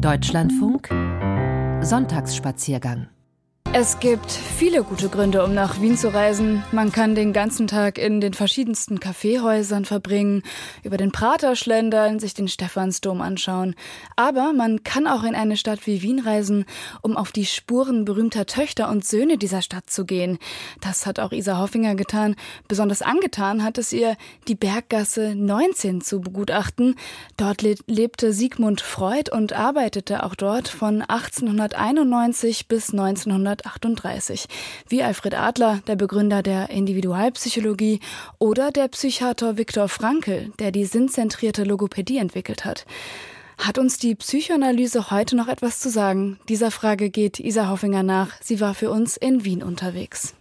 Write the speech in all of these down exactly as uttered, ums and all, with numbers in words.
Deutschlandfunk Sonntagsspaziergang. Es gibt viele gute Gründe, um nach Wien zu reisen. Man kann den ganzen Tag in den verschiedensten Kaffeehäusern verbringen, über den Prater schlendern, sich den Stephansdom anschauen. Aber man kann auch in eine Stadt wie Wien reisen, um auf die Spuren berühmter Töchter und Söhne dieser Stadt zu gehen. Das hat auch Isa Hoffinger getan. Besonders angetan hat es ihr, die Berggasse neunzehn zu begutachten. Dort le- lebte Sigmund Freud und arbeitete auch dort von achtzehnhunderteinundneunzig bis neunzehnhundertachtunddreißig. Wie Alfred Adler, der Begründer der Individualpsychologie, oder der Psychiater Viktor Frankl, der die sinnzentrierte Logopädie entwickelt hat. Hat uns die Psychoanalyse heute noch etwas zu sagen? Dieser Frage geht Isa Hoffinger nach. Sie war für uns in Wien unterwegs.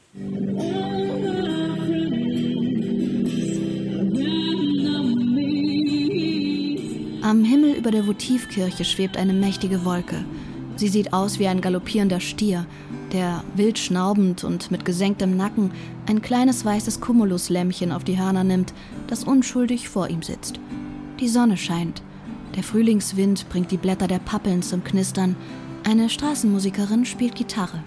Am Himmel über der Votivkirche schwebt eine mächtige Wolke. Sie sieht aus wie ein galoppierender Stier, der wild schnaubend und mit gesenktem Nacken ein kleines weißes Cumuluslämmchen auf die Hörner nimmt, das unschuldig vor ihm sitzt. Die Sonne scheint. Der Frühlingswind bringt die Blätter der Pappeln zum Knistern. Eine Straßenmusikerin spielt Gitarre.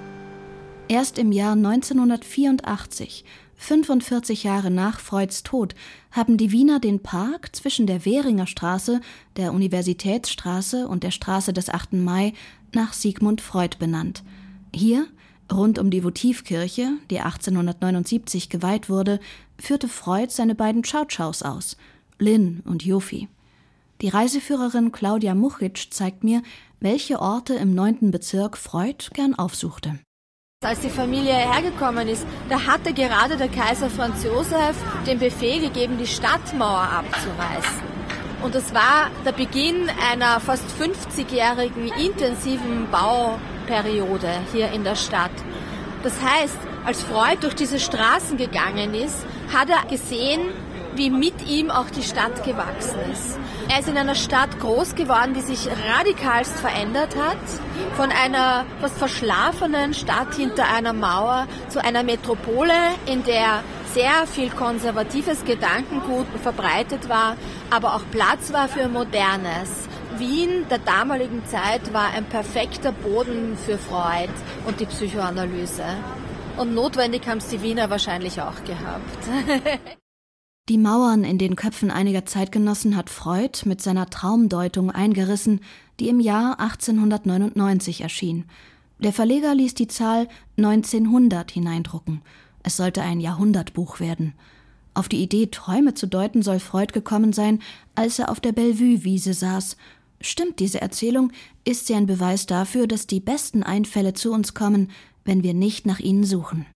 Erst im Jahr neunzehnhundertvierundachtzig, fünfundvierzig Jahre nach Freuds Tod, haben die Wiener den Park zwischen der Währinger Straße, der Universitätsstraße und der Straße des achten Mai nach Sigmund Freud benannt. Hier, rund um die Votivkirche, die achtzehnhundertneunundsiebzig geweiht wurde, führte Freud seine beiden Chow-Chows aus, Lynn und Jofi. Die Reiseführerin Claudia Muchitsch zeigt mir, welche Orte im neunten Bezirk Freud gern aufsuchte. Als die Familie hergekommen ist, da hatte gerade der Kaiser Franz Josef den Befehl gegeben, die Stadtmauer abzureißen. Und das war der Beginn einer fast fünfzigjährigen intensiven Bauperiode hier in der Stadt. Das heißt, als Freud durch diese Straßen gegangen ist, hat er gesehen, wie mit ihm auch die Stadt gewachsen ist. Er ist in einer Stadt groß geworden, die sich radikalst verändert hat, von einer fast verschlafenen Stadt hinter einer Mauer zu einer Metropole, in der sehr viel konservatives Gedankengut verbreitet war, aber auch Platz war für Modernes. Wien der damaligen Zeit war ein perfekter Boden für Freud und die Psychoanalyse. Und notwendig haben es die Wiener wahrscheinlich auch gehabt. Die Mauern in den Köpfen einiger Zeitgenossen hat Freud mit seiner Traumdeutung eingerissen, die im Jahr achtzehnhundertneunundneunzig erschien. Der Verleger ließ die Zahl neunzehnhundert hineindrucken. Es sollte ein Jahrhundertbuch werden. Auf die Idee, Träume zu deuten, soll Freud gekommen sein, als er auf der Bellevue-Wiese saß. Stimmt diese Erzählung, ist sie ein Beweis dafür, dass die besten Einfälle zu uns kommen, wenn wir nicht nach ihnen suchen.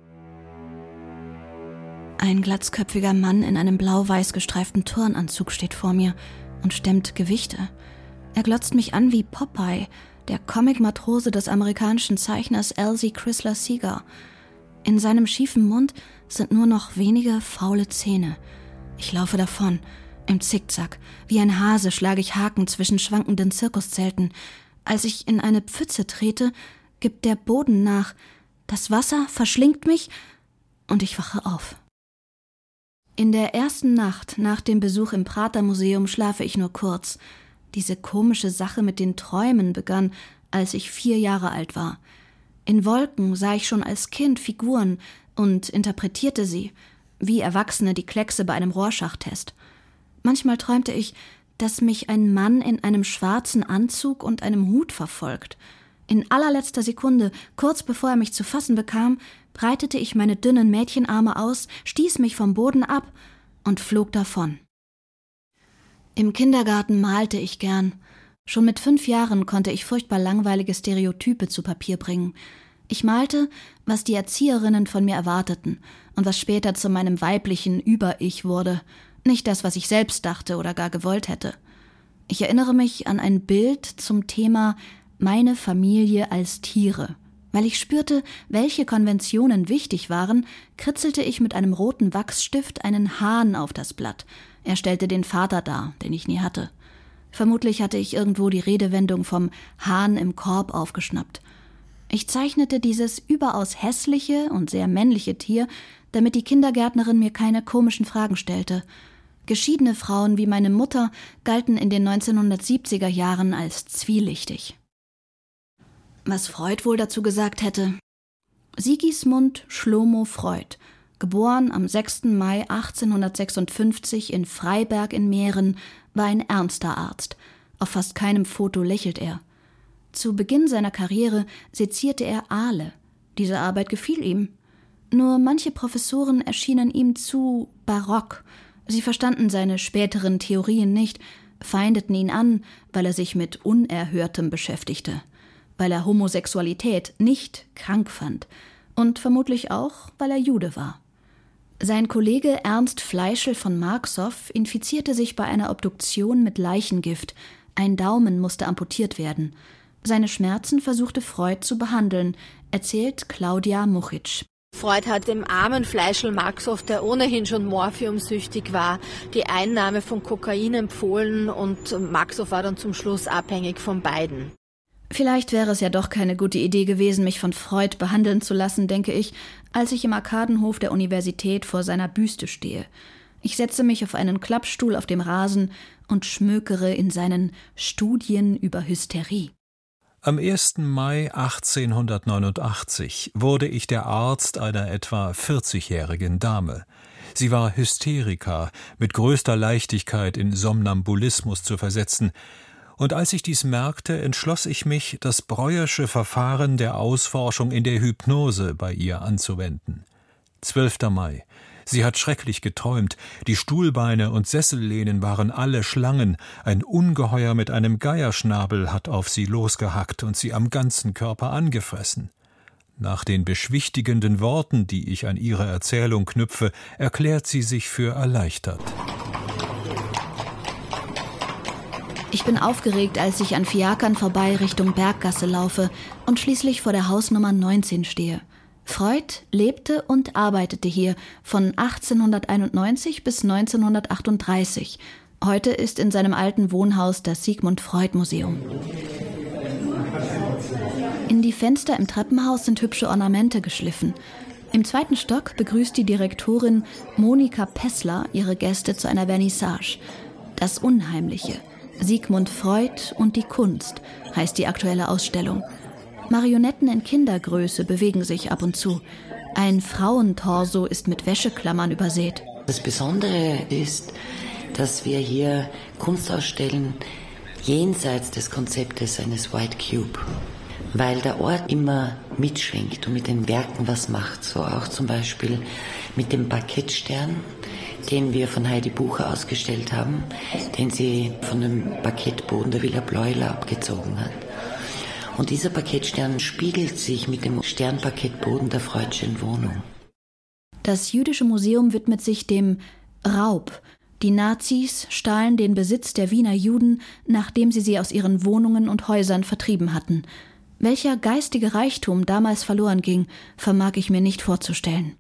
Ein glatzköpfiger Mann in einem blau-weiß gestreiften Turnanzug steht vor mir und stemmt Gewichte. Er glotzt mich an wie Popeye, der Comic-Matrose des amerikanischen Zeichners Elsie Chrysler Segar. In seinem schiefen Mund sind nur noch wenige faule Zähne. Ich laufe davon, im Zickzack. Wie ein Hase schlage ich Haken zwischen schwankenden Zirkuszelten. Als ich in eine Pfütze trete, gibt der Boden nach. Das Wasser verschlingt mich und ich wache auf. In der ersten Nacht nach dem Besuch im Prater Museum schlafe ich nur kurz. Diese komische Sache mit den Träumen begann, als ich vier Jahre alt war. In Wolken sah ich schon als Kind Figuren und interpretierte sie, wie Erwachsene die Kleckse bei einem Rorschach-Test. Manchmal träumte ich, dass mich ein Mann in einem schwarzen Anzug und einem Hut verfolgt. In allerletzter Sekunde, kurz bevor er mich zu fassen bekam, breitete ich meine dünnen Mädchenarme aus, stieß mich vom Boden ab und flog davon. Im Kindergarten malte ich gern. Schon mit fünf Jahren konnte ich furchtbar langweilige Stereotype zu Papier bringen. Ich malte, was die Erzieherinnen von mir erwarteten und was später zu meinem weiblichen Über-Ich wurde. Nicht das, was ich selbst dachte oder gar gewollt hätte. Ich erinnere mich an ein Bild zum Thema »Meine Familie als Tiere«. Weil ich spürte, welche Konventionen wichtig waren, kritzelte ich mit einem roten Wachsstift einen Hahn auf das Blatt. Er stellte den Vater dar, den ich nie hatte. Vermutlich hatte ich irgendwo die Redewendung vom Hahn im Korb aufgeschnappt. Ich zeichnete dieses überaus hässliche und sehr männliche Tier, damit die Kindergärtnerin mir keine komischen Fragen stellte. Geschiedene Frauen wie meine Mutter galten in den neunzehnhundertsiebziger Jahren als zwielichtig. Was Freud wohl dazu gesagt hätte? Sigismund Schlomo Freud, geboren am sechsten Mai achtzehnhundertsechsundfünfzig in Freiberg in Mähren, war ein ernster Arzt. Auf fast keinem Foto lächelt er. Zu Beginn seiner Karriere sezierte er Aale. Diese Arbeit gefiel ihm. Nur manche Professoren erschienen ihm zu barock. Sie verstanden seine späteren Theorien nicht, feindeten ihn an, weil er sich mit Unerhörtem beschäftigte, weil er Homosexualität nicht krank fand und vermutlich auch, weil er Jude war. Sein Kollege Ernst Fleischl von Marxow infizierte sich bei einer Obduktion mit Leichengift. Ein Daumen musste amputiert werden. Seine Schmerzen versuchte Freud zu behandeln, erzählt Claudia Muchitsch. Freud hat dem armen Fleischl Marxow, der ohnehin schon morphiumsüchtig war, die Einnahme von Kokain empfohlen und Marxow war dann zum Schluss abhängig von beiden. Vielleicht wäre es ja doch keine gute Idee gewesen, mich von Freud behandeln zu lassen, denke ich, als ich im Arkadenhof der Universität vor seiner Büste stehe. Ich setze mich auf einen Klappstuhl auf dem Rasen und schmökere in seinen Studien über Hysterie. Am ersten Mai achtzehnhundertneunundachtzig wurde ich der Arzt einer etwa vierzigjährigen Dame. Sie war Hysteriker, mit größter Leichtigkeit in Somnambulismus zu versetzen. Und als ich dies merkte, entschloss ich mich, das Breuersche Verfahren der Ausforschung in der Hypnose bei ihr anzuwenden. zwölfter Mai. Sie hat schrecklich geträumt, die Stuhlbeine und Sessellehnen waren alle Schlangen, ein Ungeheuer mit einem Geierschnabel hat auf sie losgehackt und sie am ganzen Körper angefressen. Nach den beschwichtigenden Worten, die ich an ihre Erzählung knüpfe, erklärt sie sich für erleichtert. Ich bin aufgeregt, als ich an Fiakern vorbei Richtung Berggasse laufe und schließlich vor der Hausnummer neunzehn stehe. Freud lebte und arbeitete hier von achtzehnhunderteinundneunzig bis neunzehnhundertachtunddreißig. Heute ist in seinem alten Wohnhaus das Sigmund-Freud-Museum. In die Fenster im Treppenhaus sind hübsche Ornamente geschliffen. Im zweiten Stock begrüßt die Direktorin Monika Pessler ihre Gäste zu einer Vernissage. Das Unheimliche, Sigmund Freud und die Kunst, heißt die aktuelle Ausstellung. Marionetten in Kindergröße bewegen sich ab und zu. Ein Frauentorso ist mit Wäscheklammern übersät. Das Besondere ist, dass wir hier Kunst ausstellen jenseits des Konzeptes eines White Cube, weil der Ort immer mitschwingt und mit den Werken was macht. So auch zum Beispiel mit dem Parkettstern, den wir von Heidi Bucher ausgestellt haben, den sie von dem Parkettboden der Villa Bleuler abgezogen hat. Und dieser Parkettstern spiegelt sich mit dem Sternparkettboden der Freudschen Wohnung. Das Jüdische Museum widmet sich dem Raub. Die Nazis stahlen den Besitz der Wiener Juden, nachdem sie sie aus ihren Wohnungen und Häusern vertrieben hatten. Welcher geistige Reichtum damals verloren ging, vermag ich mir nicht vorzustellen.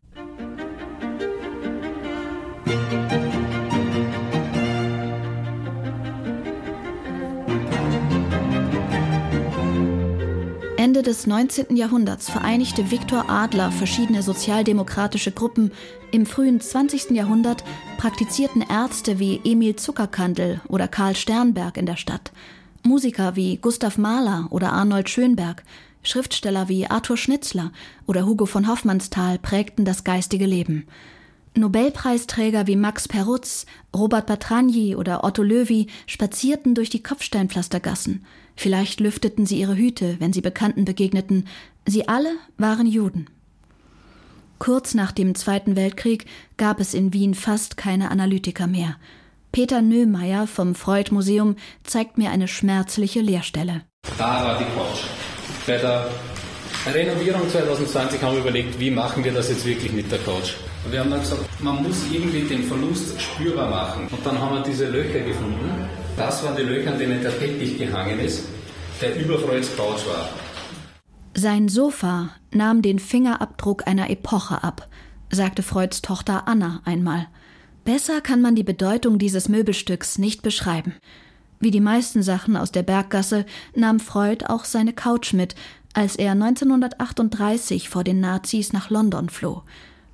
Ende des neunzehnten Jahrhunderts vereinigte Viktor Adler verschiedene sozialdemokratische Gruppen. Im frühen zwanzigsten Jahrhundert praktizierten Ärzte wie Emil Zuckerkandl oder Karl Sternberg in der Stadt. Musiker wie Gustav Mahler oder Arnold Schönberg, Schriftsteller wie Arthur Schnitzler oder Hugo von Hofmannsthal prägten das geistige Leben. Nobelpreisträger wie Max Perutz, Robert Batragny oder Otto Loewy spazierten durch die Kopfsteinpflastergassen. Vielleicht lüfteten sie ihre Hüte, wenn sie Bekannten begegneten. Sie alle waren Juden. Kurz nach dem Zweiten Weltkrieg gab es in Wien fast keine Analytiker mehr. Peter Nöhmeier vom Freud-Museum zeigt mir eine schmerzliche Leerstelle. Da war die Couch. Bei der Renovierung zwanzig zwanzig haben wir überlegt, wie machen wir das jetzt wirklich mit der Couch. Und wir haben dann gesagt, man muss irgendwie den Verlust spürbar machen. Und dann haben wir diese Löcher gefunden. Das waren die Löcher, an denen der Teppich gehangen ist, der über Freuds Couch war. Sein Sofa nahm den Fingerabdruck einer Epoche ab, sagte Freuds Tochter Anna einmal. Besser kann man die Bedeutung dieses Möbelstücks nicht beschreiben. Wie die meisten Sachen aus der Berggasse nahm Freud auch seine Couch mit, als er neunzehnhundertachtunddreißig vor den Nazis nach London floh.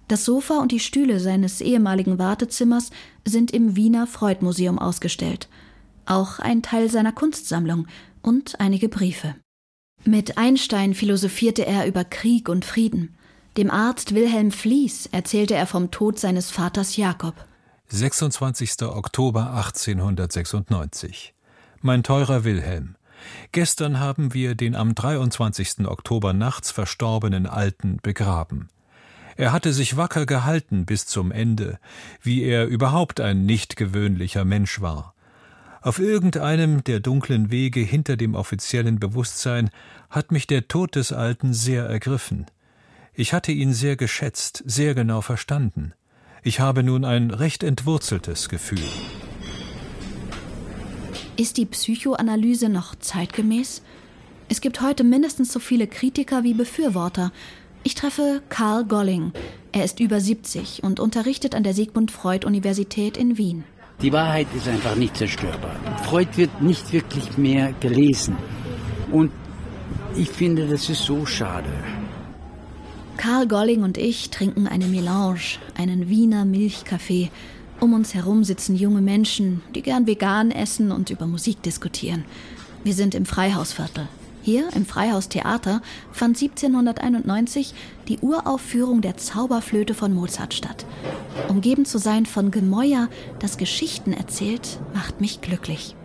Das Sofa und die Stühle seines ehemaligen Wartezimmers sind im Wiener Freud-Museum ausgestellt. Auch ein Teil seiner Kunstsammlung und einige Briefe. Mit Einstein philosophierte er über Krieg und Frieden. Dem Arzt Wilhelm Fliess erzählte er vom Tod seines Vaters Jakob. sechsundzwanzigster Oktober achtzehnhundertsechsundneunzig. Mein teurer Wilhelm, gestern haben wir den am dreiundzwanzigsten Oktober nachts verstorbenen Alten begraben. Er hatte sich wacker gehalten bis zum Ende, wie er überhaupt ein nicht gewöhnlicher Mensch war. Auf irgendeinem der dunklen Wege hinter dem offiziellen Bewusstsein hat mich der Tod des Alten sehr ergriffen. Ich hatte ihn sehr geschätzt, sehr genau verstanden. Ich habe nun ein recht entwurzeltes Gefühl. Ist die Psychoanalyse noch zeitgemäß? Es gibt heute mindestens so viele Kritiker wie Befürworter. Ich treffe Karl Golling. Er ist über siebzig und unterrichtet an der Sigmund Freud Universität in Wien. Die Wahrheit ist einfach nicht zerstörbar. Freud wird nicht wirklich mehr gelesen. Und ich finde, das ist so schade. Karl Golling und ich trinken eine Melange, einen Wiener Milchkaffee. Um uns herum sitzen junge Menschen, die gern vegan essen und über Musik diskutieren. Wir sind im Freihausviertel. Hier im Freihaustheater fand siebzehnhunderteinundneunzig die Uraufführung der Zauberflöte von Mozart statt. Umgeben zu sein von Gemäuer, das Geschichten erzählt, macht mich glücklich.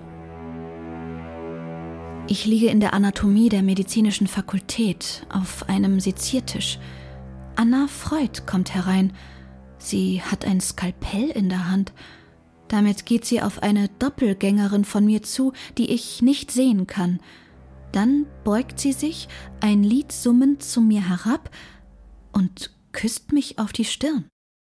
Ich liege in der Anatomie der medizinischen Fakultät auf einem Seziertisch. Anna Freud kommt herein. Sie hat ein Skalpell in der Hand. Damit geht sie auf eine Doppelgängerin von mir zu, die ich nicht sehen kann. Dann beugt sie sich, ein Lied summend, zu mir herab und küsst mich auf die Stirn.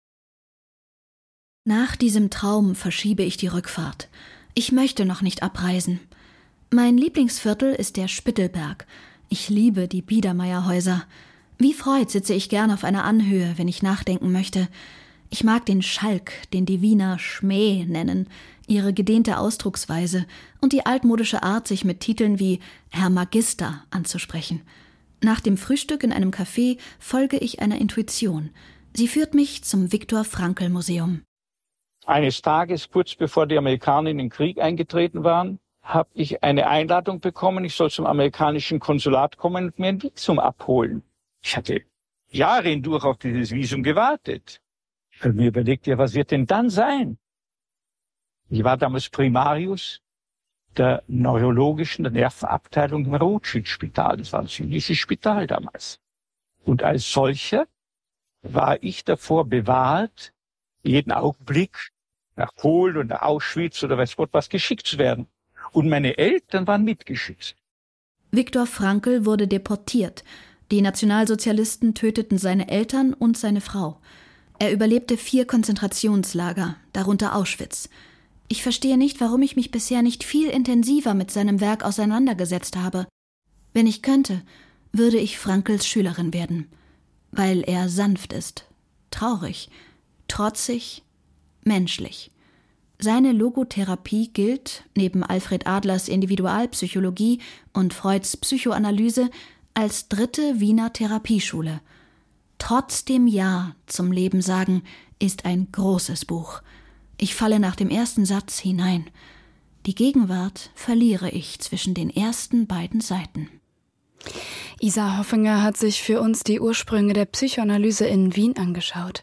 Nach diesem Traum verschiebe ich die Rückfahrt. Ich möchte noch nicht abreisen. Mein Lieblingsviertel ist der Spittelberg. Ich liebe die Biedermeierhäuser. Wie Freud sitze ich gern auf einer Anhöhe, wenn ich nachdenken möchte. Ich mag den Schalk, den die Wiener Schmäh nennen, ihre gedehnte Ausdrucksweise und die altmodische Art, sich mit Titeln wie Herr Magister anzusprechen. Nach dem Frühstück in einem Café folge ich einer Intuition. Sie führt mich zum Viktor-Frankl-Museum. Eines Tages, kurz bevor die Amerikaner in den Krieg eingetreten waren, habe ich eine Einladung bekommen, ich soll zum amerikanischen Konsulat kommen und mir ein Visum abholen. Ich hatte Jahre hindurch auf dieses Visum gewartet. Ich habe mir überlegt, ja, was wird denn dann sein? Ich war damals Primarius der neurologischen, der Nervenabteilung im Rothschild-Spital. Das war ein ziemliches Spital damals. Und als solcher war ich davor bewahrt, jeden Augenblick nach Polen oder nach Auschwitz oder weiß Gott was geschickt zu werden. Und meine Eltern waren mitgeschickt. Viktor Frankl wurde deportiert. Die Nationalsozialisten töteten seine Eltern und seine Frau. Er überlebte vier Konzentrationslager, darunter Auschwitz. Ich verstehe nicht, warum ich mich bisher nicht viel intensiver mit seinem Werk auseinandergesetzt habe. Wenn ich könnte, würde ich Frankls Schülerin werden, weil er sanft ist, traurig, trotzig, menschlich. Seine Logotherapie gilt, neben Alfred Adlers Individualpsychologie und Freuds Psychoanalyse, als dritte Wiener Therapieschule. Trotzdem Ja zum Leben sagen ist ein großes Buch. Ich falle nach dem ersten Satz hinein. Die Gegenwart verliere ich zwischen den ersten beiden Seiten. Isa Hoffinger hat sich für uns die Ursprünge der Psychoanalyse in Wien angeschaut.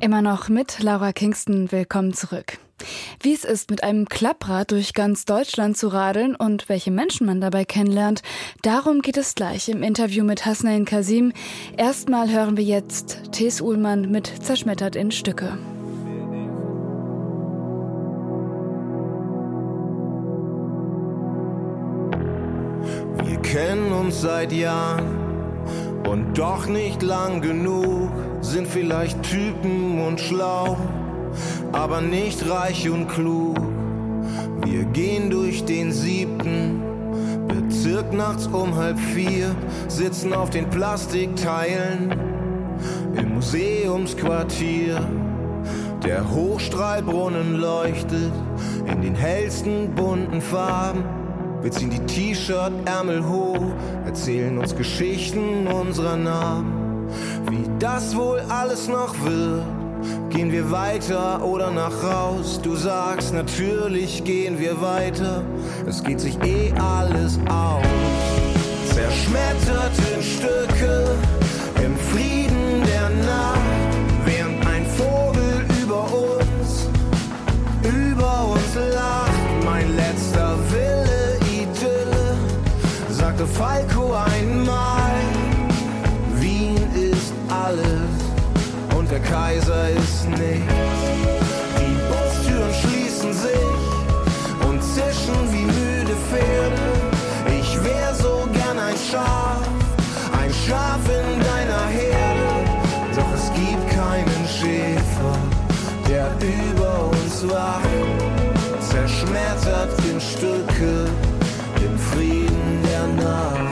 Immer noch mit Laura Kingston, willkommen zurück. Wie es ist, mit einem Klapprad durch ganz Deutschland zu radeln und welche Menschen man dabei kennenlernt, darum geht es gleich im Interview mit Hasnain Kasim. Erstmal hören wir jetzt Thes Uhlmann mit Zerschmettert in Stücke. Wir kennen uns seit Jahren und doch nicht lang genug, sind vielleicht Typen und schlau, aber nicht reich und klug. Wir gehen durch den siebten Bezirk nachts um halb vier, sitzen auf den Plastikteilen im Museumsquartier. Der Hochstrahlbrunnen leuchtet in den hellsten bunten Farben. Wir ziehen die T-Shirt-Ärmel hoch, erzählen uns Geschichten unserer Namen. Wie das wohl alles noch wird, gehen wir weiter oder nach raus? Du sagst, natürlich gehen wir weiter, es geht sich eh alles aus. Zerschmettert in Stücke, im Frieden der Nacht, während ein Vogel über uns, über uns lacht. Mein letzter Wille, Idylle, sagte Falco einmal, Wien ist alles und der Kaiser ist nichts. Die Bustüren schließen sich und zischen wie müde Pferde. Ich wär so gern ein Schaf, ein Schaf in deiner Herde. Doch es gibt keinen Schäfer, der über uns wacht. Zerschmettert in Stücke, im Frieden der Nacht.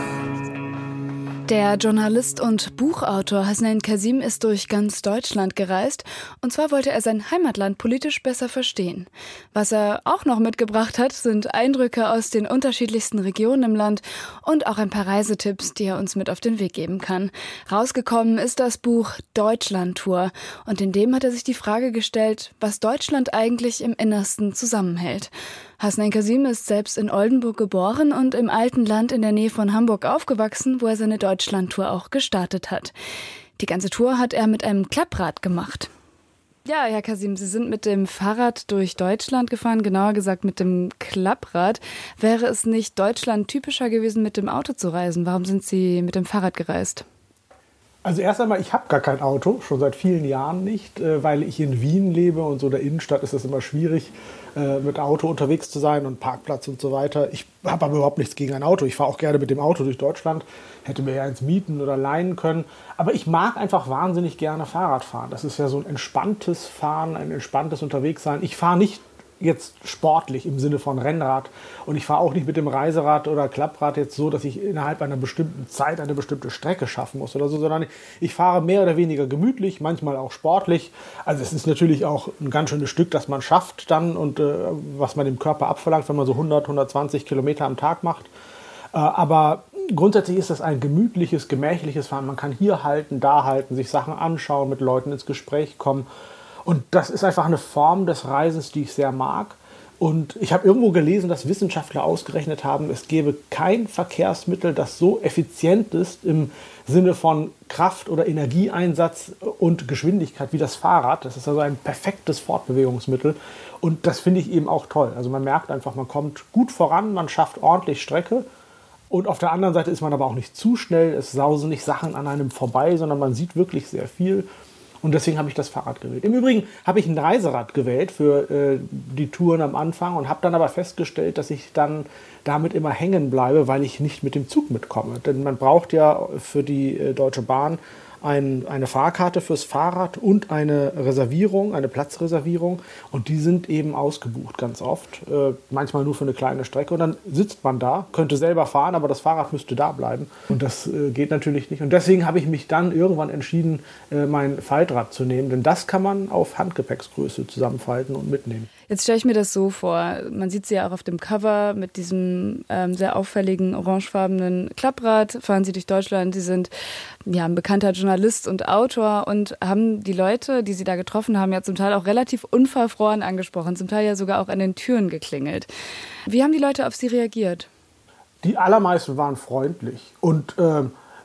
Der Journalist und Buchautor Hasnain Kasim ist durch ganz Deutschland gereist, und zwar wollte er sein Heimatland politisch besser verstehen. Was er auch noch mitgebracht hat, sind Eindrücke aus den unterschiedlichsten Regionen im Land und auch ein paar Reisetipps, die er uns mit auf den Weg geben kann. Rausgekommen ist das Buch Deutschlandtour, und in dem hat er sich die Frage gestellt, was Deutschland eigentlich im Innersten zusammenhält. Hasnain Kasim ist selbst in Oldenburg geboren und im alten Land in der Nähe von Hamburg aufgewachsen, wo er seine Deutschlandtour auch gestartet hat. Die ganze Tour hat er mit einem Klapprad gemacht. Ja, Herr Kasim, Sie sind mit dem Fahrrad durch Deutschland gefahren, genauer gesagt mit dem Klapprad. Wäre es nicht Deutschland typischer gewesen, mit dem Auto zu reisen? Warum sind Sie mit dem Fahrrad gereist? Also erst einmal, ich habe gar kein Auto, schon seit vielen Jahren nicht, weil ich in Wien lebe und so in der Innenstadt ist es immer schwierig, mit Auto unterwegs zu sein und Parkplatz und so weiter. Ich habe aber überhaupt nichts gegen ein Auto. Ich fahre auch gerne mit dem Auto durch Deutschland, hätte mir ja eins mieten oder leihen können. Aber ich mag einfach wahnsinnig gerne Fahrrad fahren. Das ist ja so ein entspanntes Fahren, ein entspanntes Unterwegssein. Ich fahre nicht jetzt sportlich im Sinne von Rennrad und ich fahre auch nicht mit dem Reiserad oder Klapprad jetzt so, dass ich innerhalb einer bestimmten Zeit eine bestimmte Strecke schaffen muss oder so, sondern ich fahre mehr oder weniger gemütlich, manchmal auch sportlich. Also es ist natürlich auch ein ganz schönes Stück, das man schafft dann und äh, was man dem Körper abverlangt, wenn man so hundert, hundertzwanzig Kilometer am Tag macht. Äh, aber grundsätzlich ist das ein gemütliches, gemächliches Fahren. Man kann hier halten, da halten, sich Sachen anschauen, mit Leuten ins Gespräch kommen. Und das ist einfach eine Form des Reisens, die ich sehr mag. Und ich habe irgendwo gelesen, dass Wissenschaftler ausgerechnet haben, es gäbe kein Verkehrsmittel, das so effizient ist im Sinne von Kraft- oder Energieeinsatz und Geschwindigkeit wie das Fahrrad. Das ist also ein perfektes Fortbewegungsmittel. Und das finde ich eben auch toll. Also man merkt einfach, man kommt gut voran, man schafft ordentlich Strecke. Und auf der anderen Seite ist man aber auch nicht zu schnell. Es sausen nicht Sachen an einem vorbei, sondern man sieht wirklich sehr viel. Und deswegen habe ich das Fahrrad gewählt. Im Übrigen habe ich ein Reiserad gewählt für äh, die Touren am Anfang und habe dann aber festgestellt, dass ich dann damit immer hängen bleibe, weil ich nicht mit dem Zug mitkomme. Denn man braucht ja für die äh, Deutsche Bahn ein, eine Fahrkarte fürs Fahrrad und eine Reservierung, eine Platzreservierung. Und die sind eben ausgebucht ganz oft, äh, manchmal nur für eine kleine Strecke. Und dann sitzt man da, könnte selber fahren, aber das Fahrrad müsste da bleiben. Und das äh, geht natürlich nicht. Und deswegen habe ich mich dann irgendwann entschieden, äh, mein Faltrad zu nehmen. Denn das kann man auf Handgepäcksgröße zusammenfalten und mitnehmen. Jetzt stelle ich mir das so vor, man sieht sie ja auch auf dem Cover mit diesem ähm, sehr auffälligen orangefarbenen Klapprad, fahren sie durch Deutschland, sie sind ja ein bekannter Journalist und Autor und haben die Leute, die sie da getroffen haben, ja zum Teil auch relativ unverfroren angesprochen, zum Teil ja sogar auch an den Türen geklingelt. Wie haben die Leute auf sie reagiert? Die allermeisten waren freundlich und äh,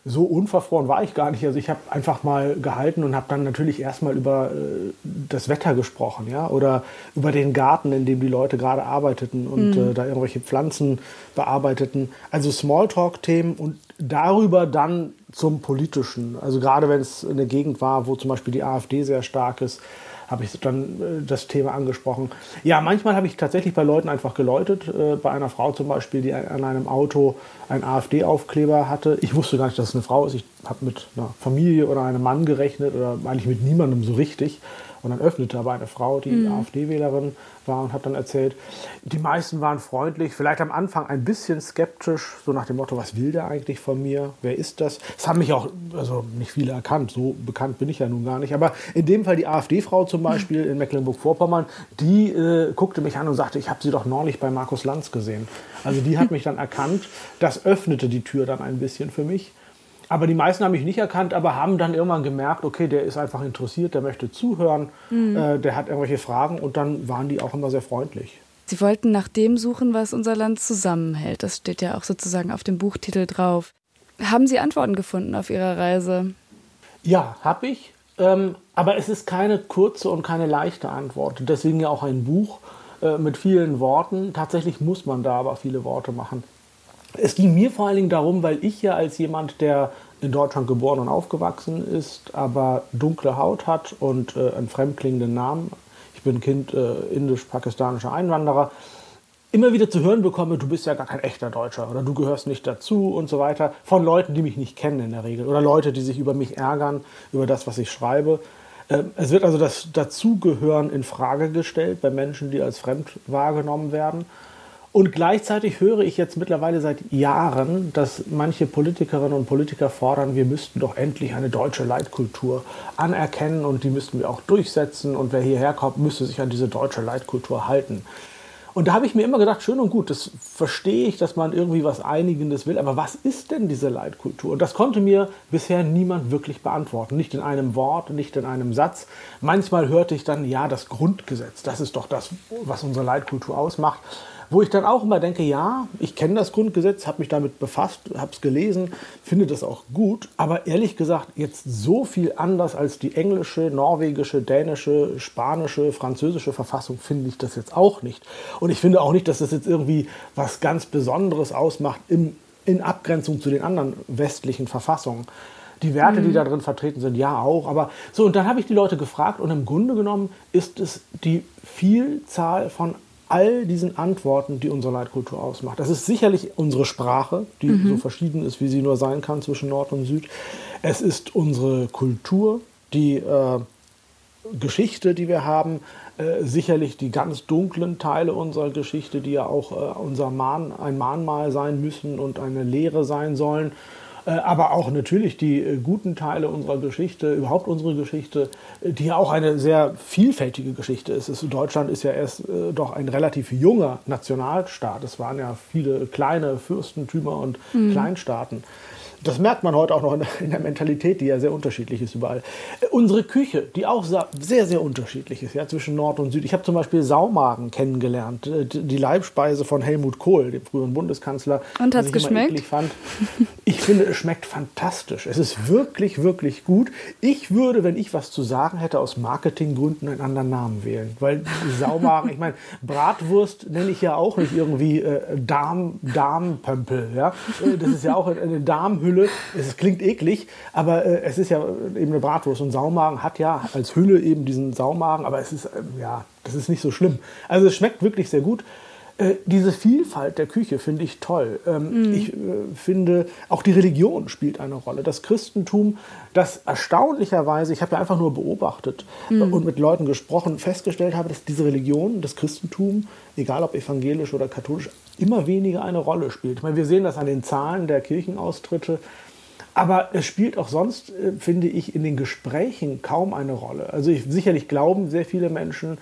so unverfroren war ich gar nicht. Also ich habe einfach mal gehalten und habe dann natürlich erstmal über äh, das Wetter gesprochen, ja, oder über den Garten, in dem die Leute gerade arbeiteten und mhm. äh, da irgendwelche Pflanzen bearbeiteten. Also Smalltalk-Themen und darüber dann zum Politischen. Also gerade wenn es eine Gegend war, wo zum Beispiel die AfD sehr stark ist, habe ich dann äh, das Thema angesprochen. Ja, manchmal habe ich tatsächlich bei Leuten einfach geläutet. Äh, bei einer Frau zum Beispiel, die an einem Auto einen AfD-Aufkleber hatte. Ich wusste gar nicht, dass es eine Frau ist. Ich habe mit einer Familie oder einem Mann gerechnet oder eigentlich mit niemandem so richtig. Und dann öffnete aber eine Frau, die mhm. AfD-Wählerin war und hat dann erzählt, die meisten waren freundlich, vielleicht am Anfang ein bisschen skeptisch, so nach dem Motto, was will der eigentlich von mir, wer ist das? Es haben mich auch, also nicht viele erkannt, so bekannt bin ich ja nun gar nicht, aber in dem Fall die AfD-Frau zum Beispiel in Mecklenburg-Vorpommern, die äh, guckte mich an und sagte, ich habe sie doch neulich bei Markus Lanz gesehen. Also die hat mich dann erkannt, das öffnete die Tür dann ein bisschen für mich. Aber die meisten haben mich nicht erkannt, aber haben dann irgendwann gemerkt, okay, der ist einfach interessiert, der möchte zuhören, mhm. äh, der hat irgendwelche Fragen und dann waren die auch immer sehr freundlich. Sie wollten nach dem suchen, was unser Land zusammenhält. Das steht ja auch sozusagen auf dem Buchtitel drauf. Haben Sie Antworten gefunden auf Ihrer Reise? Ja, habe ich. Ähm, aber es ist keine kurze und keine leichte Antwort. Deswegen ja auch ein Buch äh, mit vielen Worten. Tatsächlich muss man da aber viele Worte machen. Es ging mir vor allen Dingen darum, weil ich ja als jemand, der in Deutschland geboren und aufgewachsen ist, aber dunkle Haut hat und äh, einen fremdklingenden Namen, ich bin Kind äh, indisch-pakistanischer Einwanderer, immer wieder zu hören bekomme, du bist ja gar kein echter Deutscher oder du gehörst nicht dazu und so weiter, von Leuten, die mich nicht kennen in der Regel oder Leute, die sich über mich ärgern, über das, was ich schreibe. Äh, es wird also das Dazugehören in Frage gestellt bei Menschen, die als fremd wahrgenommen werden. Und gleichzeitig höre ich jetzt mittlerweile seit Jahren, dass manche Politikerinnen und Politiker fordern, wir müssten doch endlich eine deutsche Leitkultur anerkennen und die müssten wir auch durchsetzen und wer hierher kommt, müsste sich an diese deutsche Leitkultur halten. Und da habe ich mir immer gedacht, schön und gut, das verstehe ich, dass man irgendwie was Einigendes will, aber was ist denn diese Leitkultur? Und das konnte mir bisher niemand wirklich beantworten, nicht in einem Wort, nicht in einem Satz. Manchmal hörte ich dann, ja, das Grundgesetz, das ist doch das, was unsere Leitkultur ausmacht. Wo ich dann auch immer denke, ja, ich kenne das Grundgesetz, habe mich damit befasst, habe es gelesen, finde das auch gut. Aber ehrlich gesagt, jetzt so viel anders als die englische, norwegische, dänische, spanische, französische Verfassung finde ich das jetzt auch nicht. Und ich finde auch nicht, dass das jetzt irgendwie was ganz Besonderes ausmacht im, in Abgrenzung zu den anderen westlichen Verfassungen. Die Werte, mhm. die da drin vertreten sind, ja auch. Aber so, und dann habe ich die Leute gefragt und im Grunde genommen ist es die Vielzahl von all diesen Antworten, die unsere Leitkultur ausmacht. Das ist sicherlich unsere Sprache, die mhm. so verschieden ist, wie sie nur sein kann zwischen Nord und Süd. Es ist unsere Kultur, die äh, Geschichte, die wir haben, äh, sicherlich die ganz dunklen Teile unserer Geschichte, die ja auch äh, unser Mahn, ein Mahnmal sein müssen und eine Lehre sein sollen. Aber auch natürlich die guten Teile unserer Geschichte, überhaupt unsere Geschichte, die ja auch eine sehr vielfältige Geschichte ist. Deutschland ist ja erst äh, doch ein relativ junger Nationalstaat. Es waren ja viele kleine Fürstentümer und mhm. Kleinstaaten. Das merkt man heute auch noch in der Mentalität, die ja sehr unterschiedlich ist überall. Unsere Küche, die auch sehr, sehr unterschiedlich ist, ja, zwischen Nord und Süd. Ich habe zum Beispiel Saumagen kennengelernt, die Leibspeise von Helmut Kohl, dem früheren Bundeskanzler. Und hat's geschmeckt? Fand. Ich finde, es schmeckt fantastisch. Es ist wirklich, wirklich gut. Ich würde, wenn ich was zu sagen hätte, aus Marketinggründen einen anderen Namen wählen. Weil Saumagen, ich meine, Bratwurst nenne ich ja auch nicht irgendwie äh, Darm, Darmpömpel. Ja? Das ist ja auch eine Darmhülle. Es klingt eklig, aber äh, es ist ja eben eine Bratwurst. Und Saumagen hat ja als Hülle eben diesen Saumagen, aber es ist, äh, ja, das ist nicht so schlimm. Also es schmeckt wirklich sehr gut. Äh, diese Vielfalt der Küche finde ich toll. Ähm, mm. Ich äh, finde, auch die Religion spielt eine Rolle. Das Christentum, das erstaunlicherweise, ich habe ja einfach nur beobachtet mm. und mit Leuten gesprochen, festgestellt habe, dass diese Religion, das Christentum, egal ob evangelisch oder katholisch, immer weniger eine Rolle spielt. Ich meine, wir sehen das an den Zahlen der Kirchenaustritte, aber es spielt auch sonst, äh, finde ich, in den Gesprächen kaum eine Rolle. Also ich, sicherlich glauben sehr viele Menschen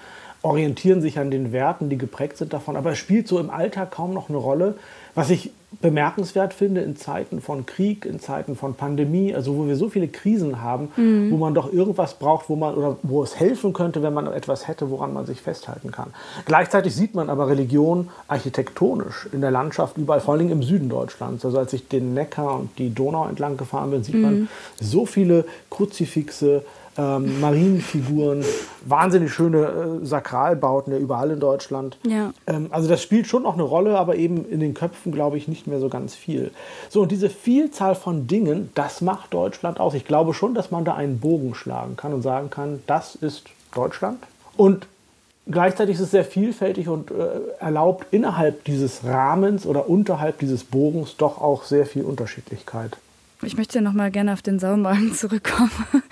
orientieren sich an den Werten, die geprägt sind davon, aber es spielt so im Alltag kaum noch eine Rolle, was ich bemerkenswert finde in Zeiten von Krieg, in Zeiten von Pandemie, also wo wir so viele Krisen haben, mhm. wo man doch irgendwas braucht, wo man oder wo es helfen könnte, wenn man etwas hätte, woran man sich festhalten kann. Gleichzeitig sieht man aber Religion architektonisch in der Landschaft überall, vor allem im Süden Deutschlands. Also als ich den Neckar und die Donau entlang gefahren bin, sieht mhm. man so viele Kruzifixe, Ähm, Marienfiguren, wahnsinnig schöne äh, Sakralbauten ja überall in Deutschland. Ja. Ähm, also das spielt schon noch eine Rolle, aber eben in den Köpfen, glaube ich, nicht mehr so ganz viel. So, und diese Vielzahl von Dingen, das macht Deutschland aus. Ich glaube schon, dass man da einen Bogen schlagen kann und sagen kann, das ist Deutschland. Und gleichzeitig ist es sehr vielfältig und äh, erlaubt innerhalb dieses Rahmens oder unterhalb dieses Bogens doch auch sehr viel Unterschiedlichkeit. Ich möchte noch mal gerne auf den Saumagen zurückkommen,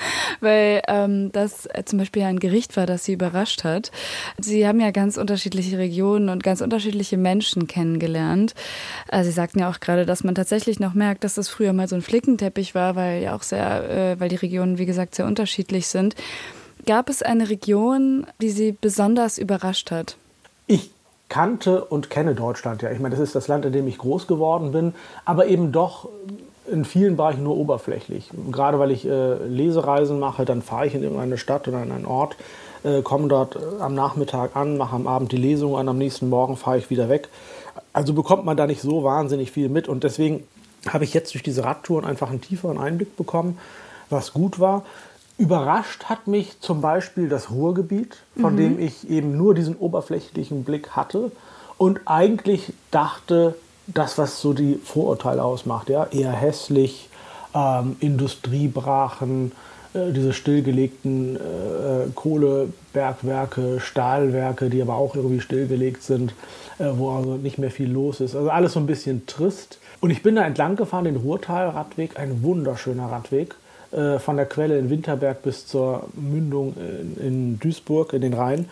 weil ähm, das äh, zum Beispiel ein Gericht war, das Sie überrascht hat. Sie haben ja ganz unterschiedliche Regionen und ganz unterschiedliche Menschen kennengelernt. Also Sie sagten ja auch gerade, dass man tatsächlich noch merkt, dass das früher mal so ein Flickenteppich war, weil ja auch sehr, äh, weil die Regionen, wie gesagt, sehr unterschiedlich sind. Gab es eine Region, die Sie besonders überrascht hat? Ich kannte und kenne Deutschland ja. Ich meine, das ist das Land, in dem ich groß geworden bin, aber eben doch in vielen Bereichen nur oberflächlich. Gerade weil ich äh, Lesereisen mache, dann fahre ich in irgendeine Stadt oder in einen Ort, äh, komme dort äh, am Nachmittag an, mache am Abend die Lesung an, am nächsten Morgen fahre ich wieder weg. Also bekommt man da nicht so wahnsinnig viel mit. Und deswegen habe ich jetzt durch diese Radtouren einfach einen tieferen Einblick bekommen, was gut war. Überrascht hat mich zum Beispiel das Ruhrgebiet, von mhm. dem ich eben nur diesen oberflächlichen Blick hatte und eigentlich dachte, das, was so die Vorurteile ausmacht, ja, eher hässlich, ähm, Industriebrachen, äh, diese stillgelegten äh, Kohlebergwerke, Stahlwerke, die aber auch irgendwie stillgelegt sind, äh, wo also nicht mehr viel los ist. Also alles so ein bisschen trist. Und ich bin da entlang gefahren, den Ruhrtal-Radweg, ein wunderschöner Radweg, äh, von der Quelle in Winterberg bis zur Mündung in, in Duisburg, in den Rhein.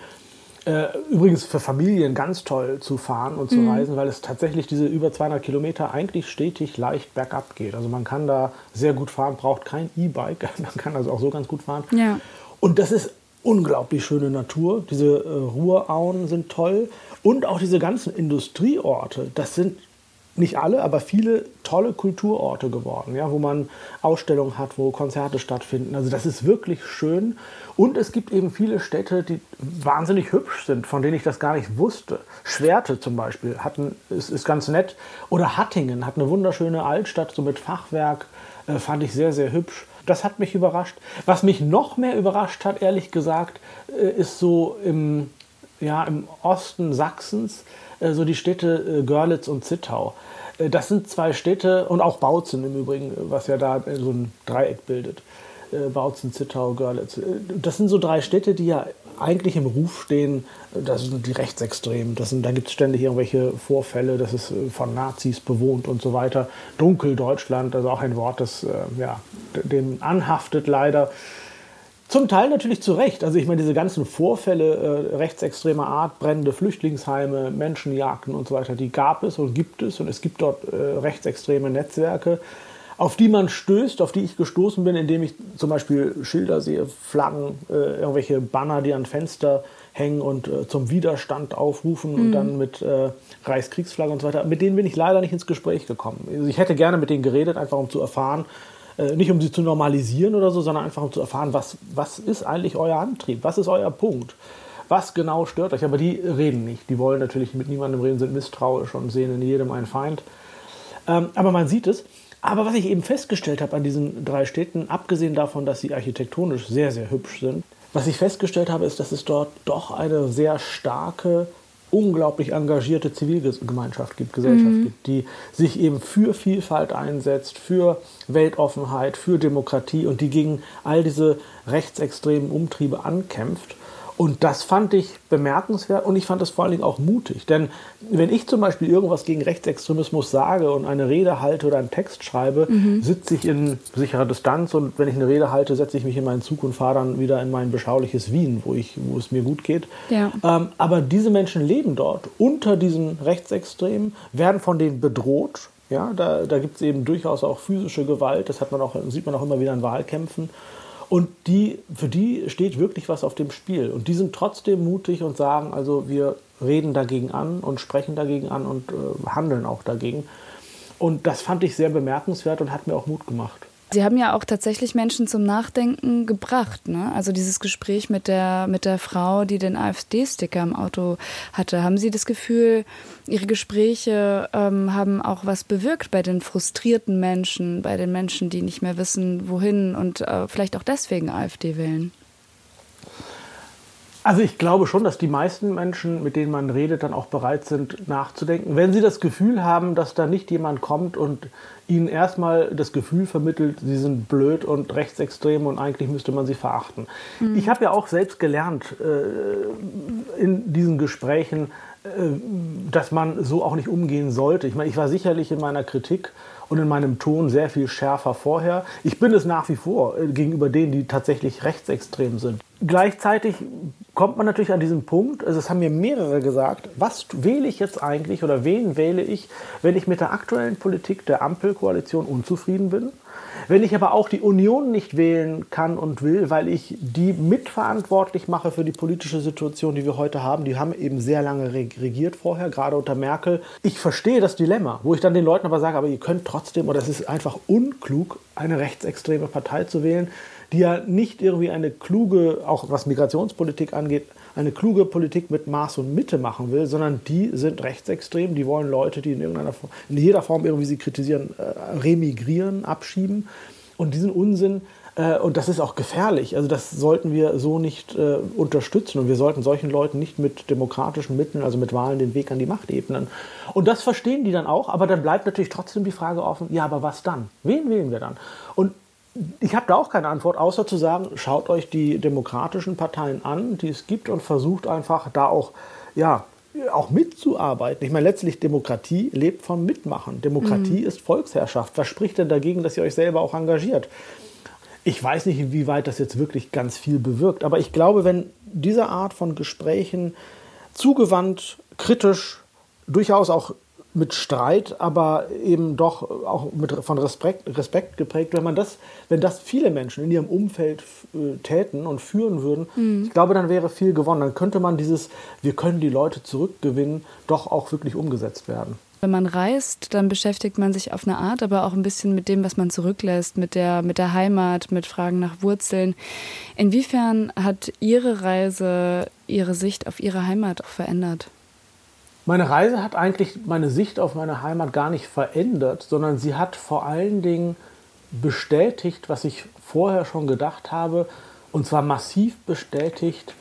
Übrigens für Familien ganz toll zu fahren und zu mhm. reisen, weil es tatsächlich diese über zweihundert Kilometer eigentlich stetig leicht bergab geht. Also man kann da sehr gut fahren, braucht kein E-Bike, man kann also auch so ganz gut fahren. Ja. Und das ist unglaublich schöne Natur. Diese äh, Ruhrauen sind toll und auch diese ganzen Industrieorte, das sind nicht alle, aber viele tolle Kulturorte geworden, ja, wo man Ausstellungen hat, wo Konzerte stattfinden. Also das ist wirklich schön. Und es gibt eben viele Städte, die wahnsinnig hübsch sind, von denen ich das gar nicht wusste. Schwerte zum Beispiel hatten, ist, ist ganz nett. Oder Hattingen hat eine wunderschöne Altstadt, so mit Fachwerk, äh, fand ich sehr, sehr hübsch. Das hat mich überrascht. Was mich noch mehr überrascht hat, ehrlich gesagt, äh, ist so im, ja, im Osten Sachsens, äh, so die Städte äh, Görlitz und Zittau. Äh, das sind zwei Städte, und auch Bautzen im Übrigen, was ja da äh, so ein Dreieck bildet. Bautzen, Zittau, Görlitz. Das sind so drei Städte, die ja eigentlich im Ruf stehen, das sind die Rechtsextremen. Das sind, da gibt es ständig irgendwelche Vorfälle, das ist von Nazis bewohnt und so weiter. Dunkeldeutschland, also auch ein Wort, das ja, dem anhaftet leider. Zum Teil natürlich zu Recht. Also ich meine, diese ganzen Vorfälle äh, rechtsextremer Art, brennende Flüchtlingsheime, Menschenjagden und so weiter, die gab es und gibt es. Und es gibt dort äh, rechtsextreme Netzwerke, auf die man stößt, auf die ich gestoßen bin, indem ich zum Beispiel Schilder sehe, Flaggen, äh, irgendwelche Banner, die an Fenster hängen und äh, zum Widerstand aufrufen mhm. und dann mit äh, Reichskriegsflagge und so weiter. Mit denen bin ich leider nicht ins Gespräch gekommen. Also ich hätte gerne mit denen geredet, einfach um zu erfahren, äh, nicht um sie zu normalisieren oder so, sondern einfach um zu erfahren, was, was ist eigentlich euer Antrieb, was ist euer Punkt, was genau stört euch. Aber die reden nicht, die wollen natürlich mit niemandem reden, sind misstrauisch und sehen in jedem einen Feind. Ähm, aber man sieht es. Aber was ich eben festgestellt habe an diesen drei Städten, abgesehen davon, dass sie architektonisch sehr, sehr hübsch sind, was ich festgestellt habe, ist, dass es dort doch eine sehr starke, unglaublich engagierte Zivilgemeinschaft gibt, Gesellschaft mhm. gibt, die sich eben für Vielfalt einsetzt, für Weltoffenheit, für Demokratie und die gegen all diese rechtsextremen Umtriebe ankämpft. Und das fand ich bemerkenswert und ich fand es vor allen Dingen auch mutig. Denn wenn ich zum Beispiel irgendwas gegen Rechtsextremismus sage und eine Rede halte oder einen Text schreibe, mhm. sitze ich in sicherer Distanz und wenn ich eine Rede halte, setze ich mich in meinen Zug und fahre dann wieder in mein beschauliches Wien, wo, ich, wo es mir gut geht. Ja. Ähm, aber diese Menschen leben dort unter diesen Rechtsextremen, werden von denen bedroht. Ja, da da gibt es eben durchaus auch physische Gewalt, das hat man auch, sieht man auch immer wieder in Wahlkämpfen. Und die, für die steht wirklich was auf dem Spiel. Und die sind trotzdem mutig und sagen, also wir reden dagegen an und sprechen dagegen an und äh, handeln auch dagegen. Und das fand ich sehr bemerkenswert und hat mir auch Mut gemacht. Sie haben ja auch tatsächlich Menschen zum Nachdenken gebracht, ne? Also dieses Gespräch mit der, mit der Frau, die den AfD-Sticker im Auto hatte. Haben Sie das Gefühl, Ihre Gespräche ähm, haben auch was bewirkt bei den frustrierten Menschen, bei den Menschen, die nicht mehr wissen, wohin und äh, vielleicht auch deswegen AfD wählen? Also ich glaube schon, dass die meisten Menschen, mit denen man redet, dann auch bereit sind, nachzudenken. Wenn sie das Gefühl haben, dass da nicht jemand kommt und ihnen erstmal das Gefühl vermittelt, sie sind blöd und rechtsextrem und eigentlich müsste man sie verachten. Mhm. Ich habe ja auch selbst gelernt äh, in diesen Gesprächen, äh, dass man so auch nicht umgehen sollte. Ich meine, ich war sicherlich in meiner Kritik und in meinem Ton sehr viel schärfer vorher. Ich bin es nach wie vor äh, gegenüber denen, die tatsächlich rechtsextrem sind. Gleichzeitig kommt man natürlich an diesen Punkt, also es haben mir mehrere gesagt, was wähle ich jetzt eigentlich oder wen wähle ich, wenn ich mit der aktuellen Politik der Ampelkoalition unzufrieden bin? Wenn ich aber auch die Union nicht wählen kann und will, weil ich die mitverantwortlich mache für die politische Situation, die wir heute haben. Die haben eben sehr lange regiert vorher, gerade unter Merkel. Ich verstehe das Dilemma, wo ich dann den Leuten aber sage, aber ihr könnt trotzdem, oder es ist einfach unklug, eine rechtsextreme Partei zu wählen, die ja nicht irgendwie eine kluge, auch was Migrationspolitik angeht, eine kluge Politik mit Maß und Mitte machen will, sondern die sind rechtsextrem, die wollen Leute, die in irgendeiner Form, in jeder Form irgendwie sie kritisieren, äh, remigrieren, abschieben. Und diesen Unsinn, äh, und das ist auch gefährlich, also das sollten wir so nicht äh, unterstützen und wir sollten solchen Leuten nicht mit demokratischen Mitteln, also mit Wahlen, den Weg an die Macht ebnen. Und das verstehen die dann auch, aber dann bleibt natürlich trotzdem die Frage offen, ja, aber was dann? Wen wählen wir dann? Und ich habe da auch keine Antwort, außer zu sagen, schaut euch die demokratischen Parteien an, die es gibt und versucht einfach da auch, ja, auch mitzuarbeiten. Ich meine, letztlich Demokratie lebt vom Mitmachen. Demokratie mhm. ist Volksherrschaft. Was spricht denn dagegen, dass ihr euch selber auch engagiert? Ich weiß nicht, inwieweit das jetzt wirklich ganz viel bewirkt, aber ich glaube, wenn diese Art von Gesprächen zugewandt, kritisch, durchaus auch mit Streit, aber eben doch auch mit, von Respekt, Respekt geprägt. Wenn man das, wenn das viele Menschen in ihrem Umfeld äh, täten und führen würden, mhm. ich glaube, dann wäre viel gewonnen. Dann könnte man dieses, wir können die Leute zurückgewinnen, doch auch wirklich umgesetzt werden. Wenn man reist, dann beschäftigt man sich auf eine Art, aber auch ein bisschen mit dem, was man zurücklässt, mit der, mit der Heimat, mit Fragen nach Wurzeln. Inwiefern hat Ihre Reise Ihre Sicht auf Ihre Heimat auch verändert? Meine Reise hat eigentlich meine Sicht auf meine Heimat gar nicht verändert, sondern sie hat vor allen Dingen bestätigt, was ich vorher schon gedacht habe, und zwar massiv bestätigt,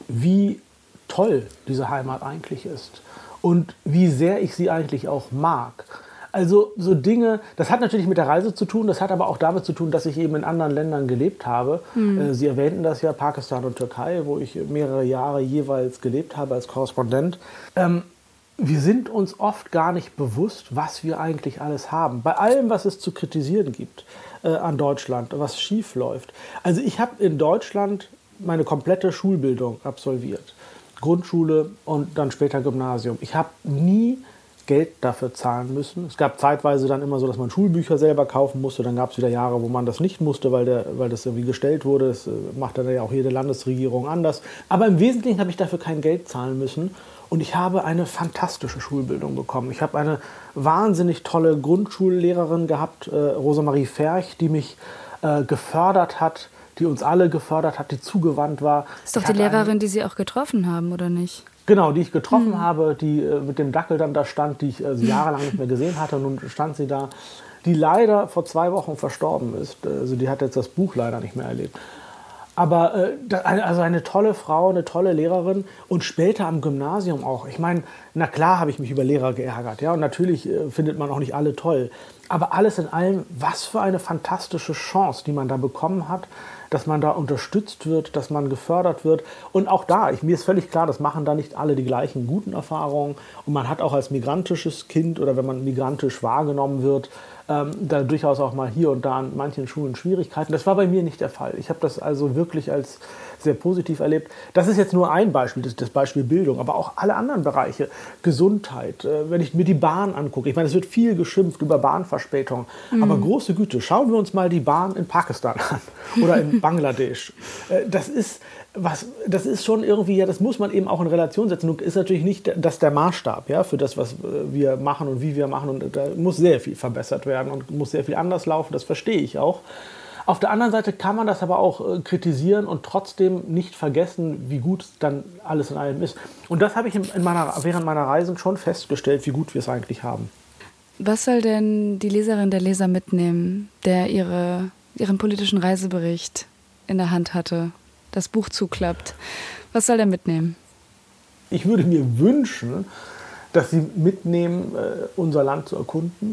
wie toll diese Heimat eigentlich ist und wie sehr ich sie eigentlich auch mag. Also so Dinge, das hat natürlich mit der Reise zu tun, das hat aber auch damit zu tun, dass ich eben in anderen Ländern gelebt habe. Mhm. Sie erwähnten das ja, Pakistan und Türkei, wo ich mehrere Jahre jeweils gelebt habe als Korrespondent. Ähm, Wir sind uns oft gar nicht bewusst, was wir eigentlich alles haben. Bei allem, was es zu kritisieren gibt äh, an Deutschland, was schief läuft. Also ich habe in Deutschland meine komplette Schulbildung absolviert. Grundschule und dann später Gymnasium. Ich habe nie Geld dafür zahlen müssen. Es gab zeitweise dann immer so, dass man Schulbücher selber kaufen musste. Dann gab es wieder Jahre, wo man das nicht musste, weil, der, weil das irgendwie gestellt wurde. Das macht dann ja auch jede Landesregierung anders. Aber im Wesentlichen habe ich dafür kein Geld zahlen müssen. Und ich habe eine fantastische Schulbildung bekommen. Ich habe eine wahnsinnig tolle Grundschullehrerin gehabt, äh, Rosemarie Ferch, die mich äh, gefördert hat, die uns alle gefördert hat, die zugewandt war. Das ist doch die Lehrerin, eine, die Sie auch getroffen haben, oder nicht? Genau, die ich getroffen hm. habe, die äh, mit dem Dackel dann da stand, die ich äh, jahrelang nicht mehr gesehen hatte. Und nun stand sie da, die leider vor zwei Wochen verstorben ist. Also die hat jetzt das Buch leider nicht mehr erlebt. Aber äh, also eine tolle Frau, eine tolle Lehrerin und später am Gymnasium auch. Ich meine, na klar habe ich mich über Lehrer geärgert, ja, und natürlich äh, findet man auch nicht alle toll. Aber alles in allem, was für eine fantastische Chance, die man da bekommen hat, dass man da unterstützt wird, dass man gefördert wird. Und auch da, ich, mir ist völlig klar, das machen da nicht alle die gleichen guten Erfahrungen. Und man hat auch als migrantisches Kind oder wenn man migrantisch wahrgenommen wird, ähm, da durchaus auch mal hier und da an manchen Schulen Schwierigkeiten. Das war bei mir nicht der Fall. Ich habe das also wirklich als sehr positiv erlebt. Das ist jetzt nur ein Beispiel, das, das Beispiel Bildung, aber auch alle anderen Bereiche. Gesundheit, äh, wenn ich mir die Bahn angucke. Ich meine, es wird viel geschimpft über Bahnfahrten. Zeitverspätung. Mhm. Aber große Güte, schauen wir uns mal die Bahn in Pakistan an oder in Bangladesch. Das ist, was, das ist schon irgendwie, ja, das muss man eben auch in Relation setzen. Nun ist natürlich nicht das der Maßstab, ja, für das, was wir machen und wie wir machen. Und da muss sehr viel verbessert werden und muss sehr viel anders laufen, das verstehe ich auch. Auf der anderen Seite kann man das aber auch äh, kritisieren und trotzdem nicht vergessen, wie gut dann alles in allem ist. Und das habe ich in, in meiner, während meiner Reisen schon festgestellt, wie gut wir es eigentlich haben. Was soll denn die Leserin, der Leser mitnehmen, der ihre, ihren politischen Reisebericht in der Hand hatte, das Buch zuklappt? Was soll der mitnehmen? Ich würde mir wünschen, dass sie mitnehmen, äh, unser Land zu erkunden,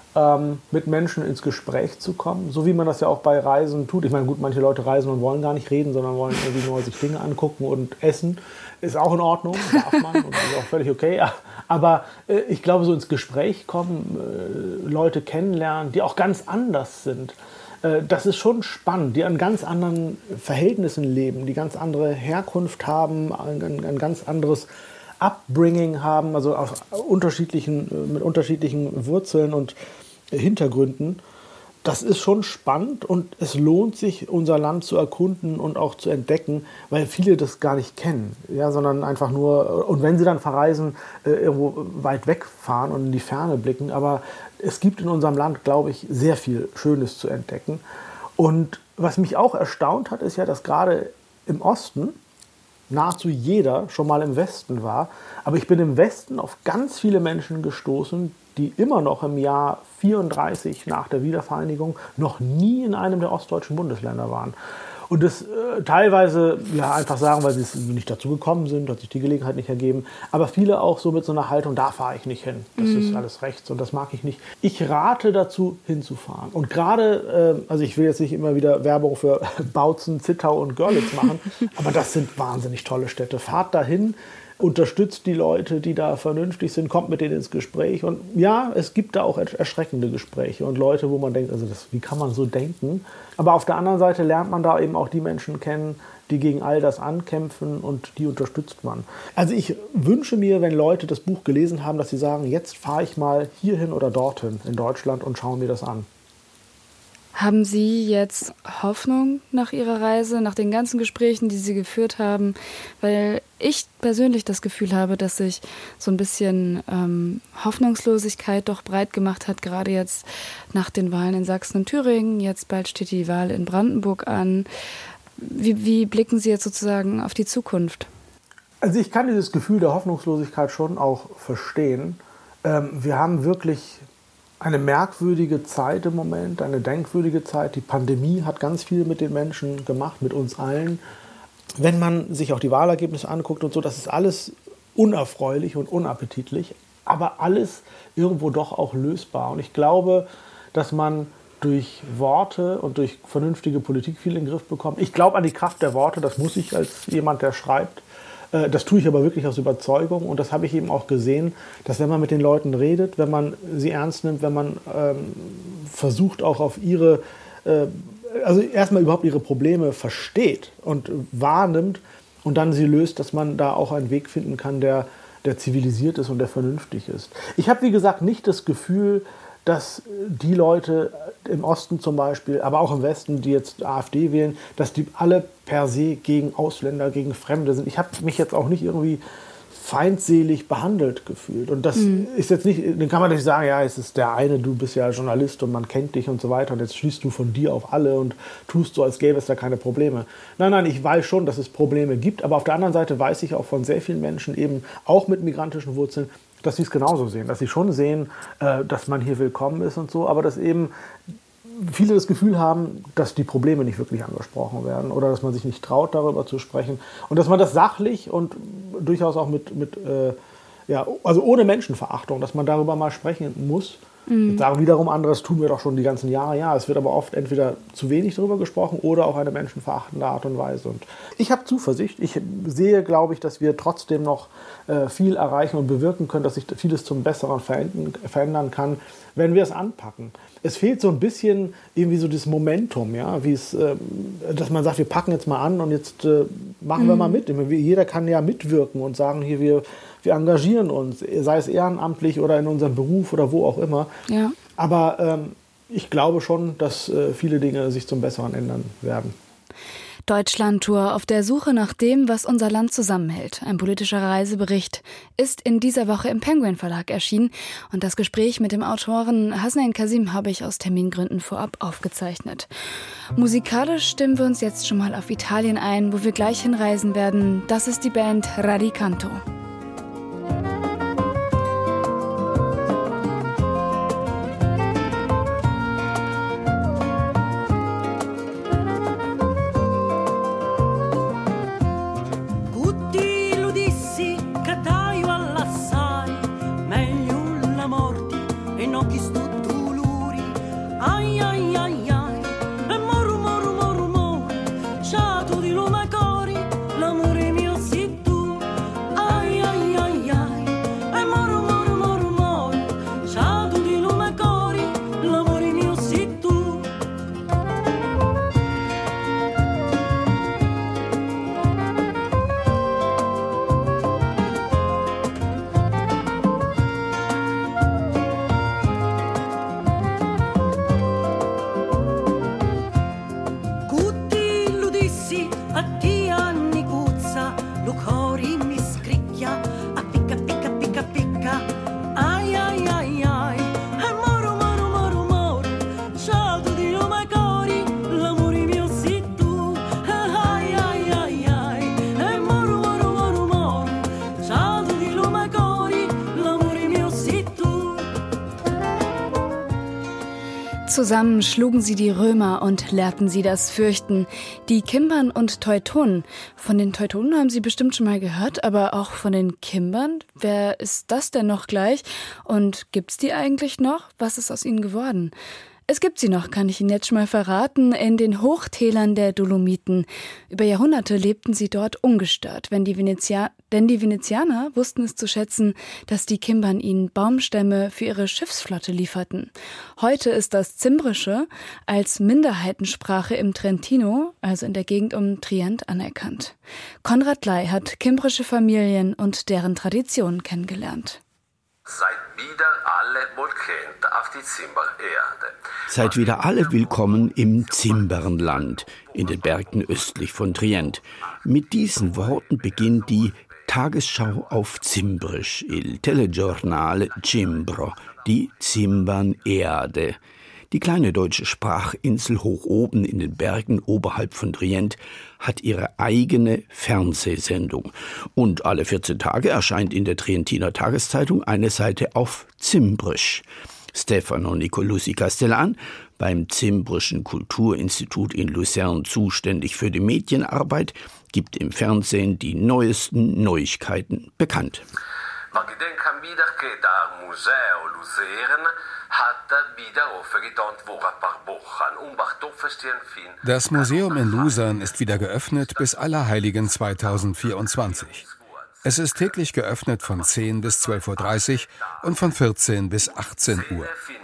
mit Menschen ins Gespräch zu kommen, so wie man das ja auch bei Reisen tut. Ich meine, gut, manche Leute reisen und wollen gar nicht reden, sondern wollen irgendwie nur sich Dinge angucken und essen. Ist auch in Ordnung, darf man und ist auch völlig okay. Aber äh, ich glaube, so ins Gespräch kommen, äh, Leute kennenlernen, die auch ganz anders sind, äh, das ist schon spannend, die an ganz anderen Verhältnissen leben, die ganz andere Herkunft haben, ein, ein ganz anderes Upbringing haben, also aus unterschiedlichen, mit unterschiedlichen Wurzeln und Hintergründen. Das ist schon spannend und es lohnt sich, unser Land zu erkunden und auch zu entdecken, weil viele das gar nicht kennen, ja, sondern einfach nur, und wenn sie dann verreisen, äh, irgendwo weit wegfahren und in die Ferne blicken, aber es gibt in unserem Land, glaube ich, sehr viel Schönes zu entdecken. Und was mich auch erstaunt hat, ist ja, dass gerade im Osten nahezu jeder schon mal im Westen war. Aber ich bin im Westen auf ganz viele Menschen gestoßen, die immer noch im Jahr vierunddreißig nach der Wiedervereinigung noch nie in einem der ostdeutschen Bundesländer waren. Und das äh, teilweise ja, einfach sagen, weil sie nicht dazu gekommen sind, hat sich die Gelegenheit nicht ergeben. Aber viele auch so mit so einer Haltung, da fahre ich nicht hin. Das mhm. ist alles rechts und das mag ich nicht. Ich rate dazu, hinzufahren. Und gerade, äh, also ich will jetzt nicht immer wieder Werbung für Bautzen, Zittau und Görlitz machen, aber das sind wahnsinnig tolle Städte. Fahrt dahin, unterstützt die Leute, die da vernünftig sind, kommt mit denen ins Gespräch. Und ja, es gibt da auch erschreckende Gespräche und Leute, wo man denkt, also das, wie kann man so denken? Aber auf der anderen Seite lernt man da eben auch die Menschen kennen, die gegen all das ankämpfen und die unterstützt man. Also ich wünsche mir, wenn Leute das Buch gelesen haben, dass sie sagen, jetzt fahre ich mal hierhin oder dorthin in Deutschland und schaue mir das an. Haben Sie jetzt Hoffnung nach Ihrer Reise, nach den ganzen Gesprächen, die Sie geführt haben? Weil ich persönlich das Gefühl habe, dass sich so ein bisschen ähm, Hoffnungslosigkeit doch breit gemacht hat, gerade jetzt nach den Wahlen in Sachsen und Thüringen. Jetzt bald steht die Wahl in Brandenburg an. Wie, wie blicken Sie jetzt sozusagen auf die Zukunft? Also ich kann dieses Gefühl der Hoffnungslosigkeit schon auch verstehen. Ähm, wir haben wirklich eine merkwürdige Zeit im Moment, eine denkwürdige Zeit. Die Pandemie hat ganz viel mit den Menschen gemacht, mit uns allen. Wenn man sich auch die Wahlergebnisse anguckt und so, das ist alles unerfreulich und unappetitlich, aber alles irgendwo doch auch lösbar. Und ich glaube, dass man durch Worte und durch vernünftige Politik viel in den Griff bekommt. Ich glaube an die Kraft der Worte, das muss ich als jemand, der schreibt. Das tue ich aber wirklich aus Überzeugung und das habe ich eben auch gesehen, dass wenn man mit den Leuten redet, wenn man sie ernst nimmt, wenn man ähm, versucht auch auf ihre, äh, also erstmal überhaupt ihre Probleme versteht und wahrnimmt und dann sie löst, dass man da auch einen Weg finden kann, der, der zivilisiert ist und der vernünftig ist. Ich habe, wie gesagt, nicht das Gefühl, dass die Leute im Osten zum Beispiel, aber auch im Westen, die jetzt AfD wählen, dass die alle per se gegen Ausländer, gegen Fremde sind. Ich habe mich jetzt auch nicht irgendwie feindselig behandelt gefühlt. Und das mhm. ist jetzt nicht, dann kann man nicht sagen, ja, es ist der eine, du bist ja Journalist und man kennt dich und so weiter und jetzt schließt du von dir auf alle und tust so, als gäbe es da keine Probleme. Nein, nein, ich weiß schon, dass es Probleme gibt, aber auf der anderen Seite weiß ich auch von sehr vielen Menschen, eben auch mit migrantischen Wurzeln, dass sie es genauso sehen, dass sie schon sehen, äh, dass man hier willkommen ist und so, aber dass eben viele das Gefühl haben, dass die Probleme nicht wirklich angesprochen werden oder dass man sich nicht traut, darüber zu sprechen und dass man das sachlich und durchaus auch mit, mit äh, ja, also ohne Menschenverachtung, dass man darüber mal sprechen muss. Mhm. Jetzt sagen wiederum andere, das tun wir doch schon die ganzen Jahre. Ja, es wird aber oft entweder zu wenig darüber gesprochen oder auf eine menschenverachtende Art und Weise. Und ich habe Zuversicht. Ich sehe, glaube ich, dass wir trotzdem noch äh, viel erreichen und bewirken können, dass sich vieles zum Besseren verändern, verändern kann, wenn wir es anpacken. Es fehlt so ein bisschen irgendwie so das Momentum, ja, wie es, äh, dass man sagt, wir packen jetzt mal an und jetzt äh, machen mhm. wir mal mit. Jeder kann ja mitwirken und sagen, hier, wir, wir engagieren uns, sei es ehrenamtlich oder in unserem Beruf oder wo auch immer. Ja. Aber ähm, ich glaube schon, dass äh, viele Dinge sich zum Besseren ändern werden. Deutschlandtour auf der Suche nach dem, was unser Land zusammenhält. Ein politischer Reisebericht ist in dieser Woche im Penguin Verlag erschienen und das Gespräch mit dem Autoren Hasnain Kasim habe ich aus Termingründen vorab aufgezeichnet. Musikalisch stimmen wir uns jetzt schon mal auf Italien ein, wo wir gleich hinreisen werden. Das ist die Band Radicanto. Zusammen schlugen sie die Römer und lehrten sie das Fürchten. Die Kimbern und Teutonen. Von den Teutonen haben Sie bestimmt schon mal gehört, aber auch von den Kimbern? Wer ist das denn noch gleich? Und gibt's die eigentlich noch? Was ist aus ihnen geworden? Es gibt sie noch, kann ich Ihnen jetzt schon mal verraten, in den Hochtälern der Dolomiten. Über Jahrhunderte lebten sie dort ungestört, wenn die Venezia- denn die Venezianer wussten es zu schätzen, dass die Kimbern ihnen Baumstämme für ihre Schiffsflotte lieferten. Heute ist das Zimbrische als Minderheitensprache im Trentino, also in der Gegend um Trient, anerkannt. Konrad Ley hat kimbrische Familien und deren Traditionen kennengelernt. Seid wieder alle willkommen auf die Zimbererde. Seid wieder alle willkommen im Zimbernland, in den Bergen östlich von Trient. Mit diesen Worten beginnt die Tagesschau auf Zimbrisch, il telegiornale Cimbro, die Zimbernerde. Die kleine deutsche Sprachinsel hoch oben in den Bergen oberhalb von Trient hat ihre eigene Fernsehsendung. Und alle vierzehn Tage erscheint in der Trientiner Tageszeitung eine Seite auf Zimbrisch. Stefano Nicolussi Castellan, beim Zimbrischen Kulturinstitut in Luzern zuständig für die Medienarbeit, gibt im Fernsehen die neuesten Neuigkeiten bekannt. Man gedenkt wieder, dass das Museum Luzern hat wieder aufgetan vor ein paar Wochen. Das Museum in Luzern ist wieder geöffnet bis Allerheiligen zweitausendvierundzwanzig. Es ist täglich geöffnet von zehn bis zwölf Uhr dreißig und von vierzehn bis achtzehn Uhr.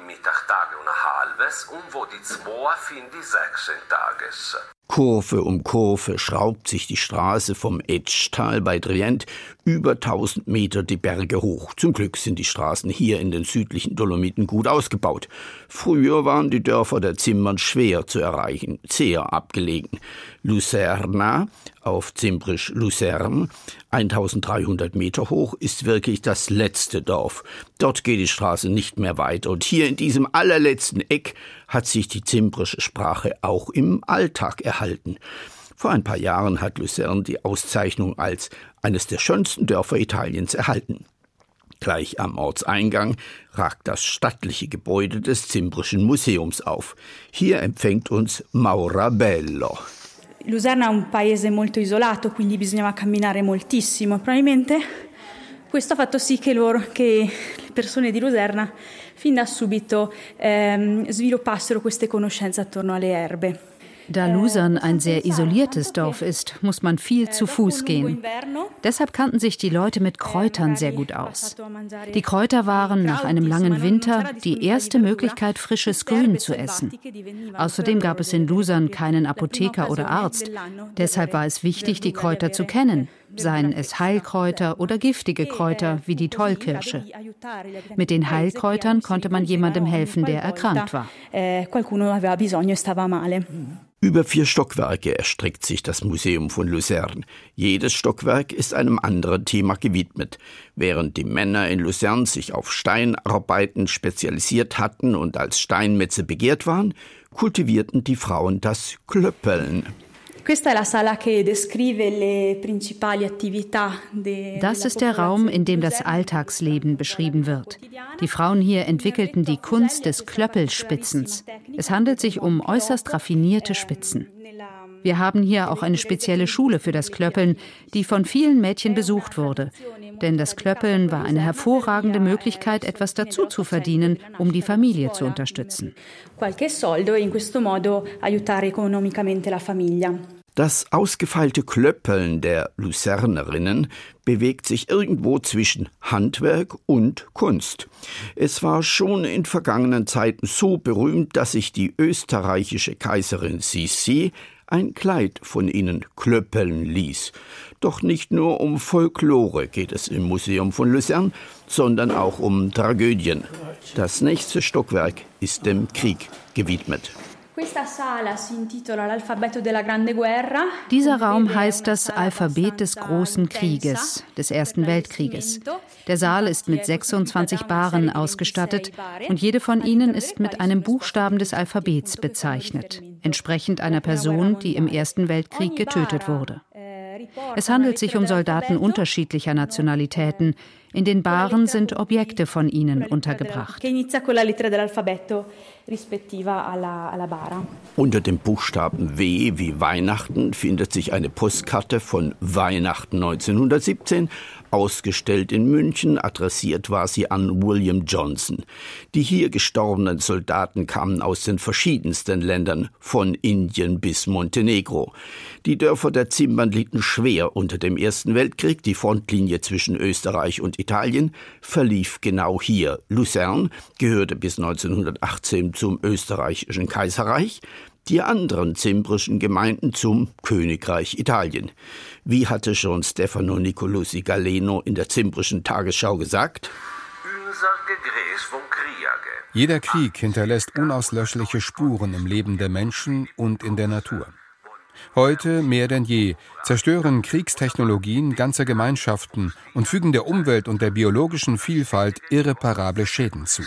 Kurve um Kurve schraubt sich die Straße vom Etschtal bei Trient über tausend Meter die Berge hoch. Zum Glück sind die Straßen hier in den südlichen Dolomiten gut ausgebaut. Früher waren die Dörfer der Zimbern schwer zu erreichen, sehr abgelegen. Lucerna, auf Zimbrisch Luzern, eintausenddreihundert Meter hoch, ist wirklich das letzte Dorf. Dort geht die Straße nicht mehr weiter. Und hier in diesem allerletzten Eck hat sich die zimbrische Sprache auch im Alltag erhalten. Vor ein paar Jahren hat Luzern die Auszeichnung als eines der schönsten Dörfer Italiens erhalten. Gleich am Ortseingang ragt das stattliche Gebäude des Zimbrischen Museums auf. Hier empfängt uns Maura Bello. Luzern è un paese molto isolato, quindi bisognava camminare moltissimo. Probabilmente questo ha fatto sì che loro, che le persone di Luserna fin da subito ehm, sviluppassero queste conoscenze attorno alle erbe. Da Luzern ein sehr isoliertes Dorf ist, muss man viel zu Fuß gehen. Deshalb kannten sich die Leute mit Kräutern sehr gut aus. Die Kräuter waren nach einem langen Winter die erste Möglichkeit, frisches Grün zu essen. Außerdem gab es in Luzern keinen Apotheker oder Arzt. Deshalb war es wichtig, die Kräuter zu kennen. seien es Heilkräuter oder giftige Kräuter wie die Tollkirsche. Mit den Heilkräutern konnte man jemandem helfen, der erkrankt war. Über vier Stockwerke erstreckt sich das Museum von Luzern. Jedes Stockwerk ist einem anderen Thema gewidmet. Während die Männer in Luzern sich auf Steinarbeiten spezialisiert hatten und als Steinmetze begehrt waren, kultivierten die Frauen das Klöppeln. Das ist der Raum, in dem das Alltagsleben beschrieben wird. Die Frauen hier entwickelten die Kunst des Klöppelspitzens. Es handelt sich um äußerst raffinierte Spitzen. Wir haben hier auch eine spezielle Schule für das Klöppeln, die von vielen Mädchen besucht wurde. Denn das Klöppeln war eine hervorragende Möglichkeit, etwas dazu zu verdienen, um die Familie zu unterstützen. Das ausgefeilte Klöppeln der Luzernerinnen bewegt sich irgendwo zwischen Handwerk und Kunst. Es war schon in vergangenen Zeiten so berühmt, dass sich die österreichische Kaiserin Sissi ein Kleid von ihnen klöppeln ließ. Doch nicht nur um Folklore geht es im Museum von Luzern, sondern auch um Tragödien. Das nächste Stockwerk ist dem Krieg gewidmet. Dieser Raum heißt das Alphabet des Großen Krieges, des Ersten Weltkrieges. Der Saal ist mit sechsundzwanzig Baren ausgestattet und jede von ihnen ist mit einem Buchstaben des Alphabets bezeichnet, entsprechend einer Person, die im Ersten Weltkrieg getötet wurde. Es handelt sich um Soldaten unterschiedlicher Nationalitäten. In den Baren sind Objekte von ihnen untergebracht. Unter dem Buchstaben W wie Weihnachten findet sich eine Postkarte von Weihnachten neunzehnhundertsiebzehn, ausgestellt in München, adressiert war sie an William Johnson. Die hier gestorbenen Soldaten kamen aus den verschiedensten Ländern, von Indien bis Montenegro. Die Dörfer der Zimbern litten schwer unter dem Ersten Weltkrieg. Die Frontlinie zwischen Österreich und Italien verlief genau hier. Luzern gehörte bis neunzehnhundertachtzehn zum österreichischen Kaiserreich, die anderen zimbrischen Gemeinden zum Königreich Italien. Wie hatte schon Stefano Nicolosi Galeno in der zimbrischen Tagesschau gesagt? Jeder Krieg hinterlässt unauslöschliche Spuren im Leben der Menschen und in der Natur. Heute mehr denn je zerstören Kriegstechnologien ganze Gemeinschaften und fügen der Umwelt und der biologischen Vielfalt irreparable Schäden zu.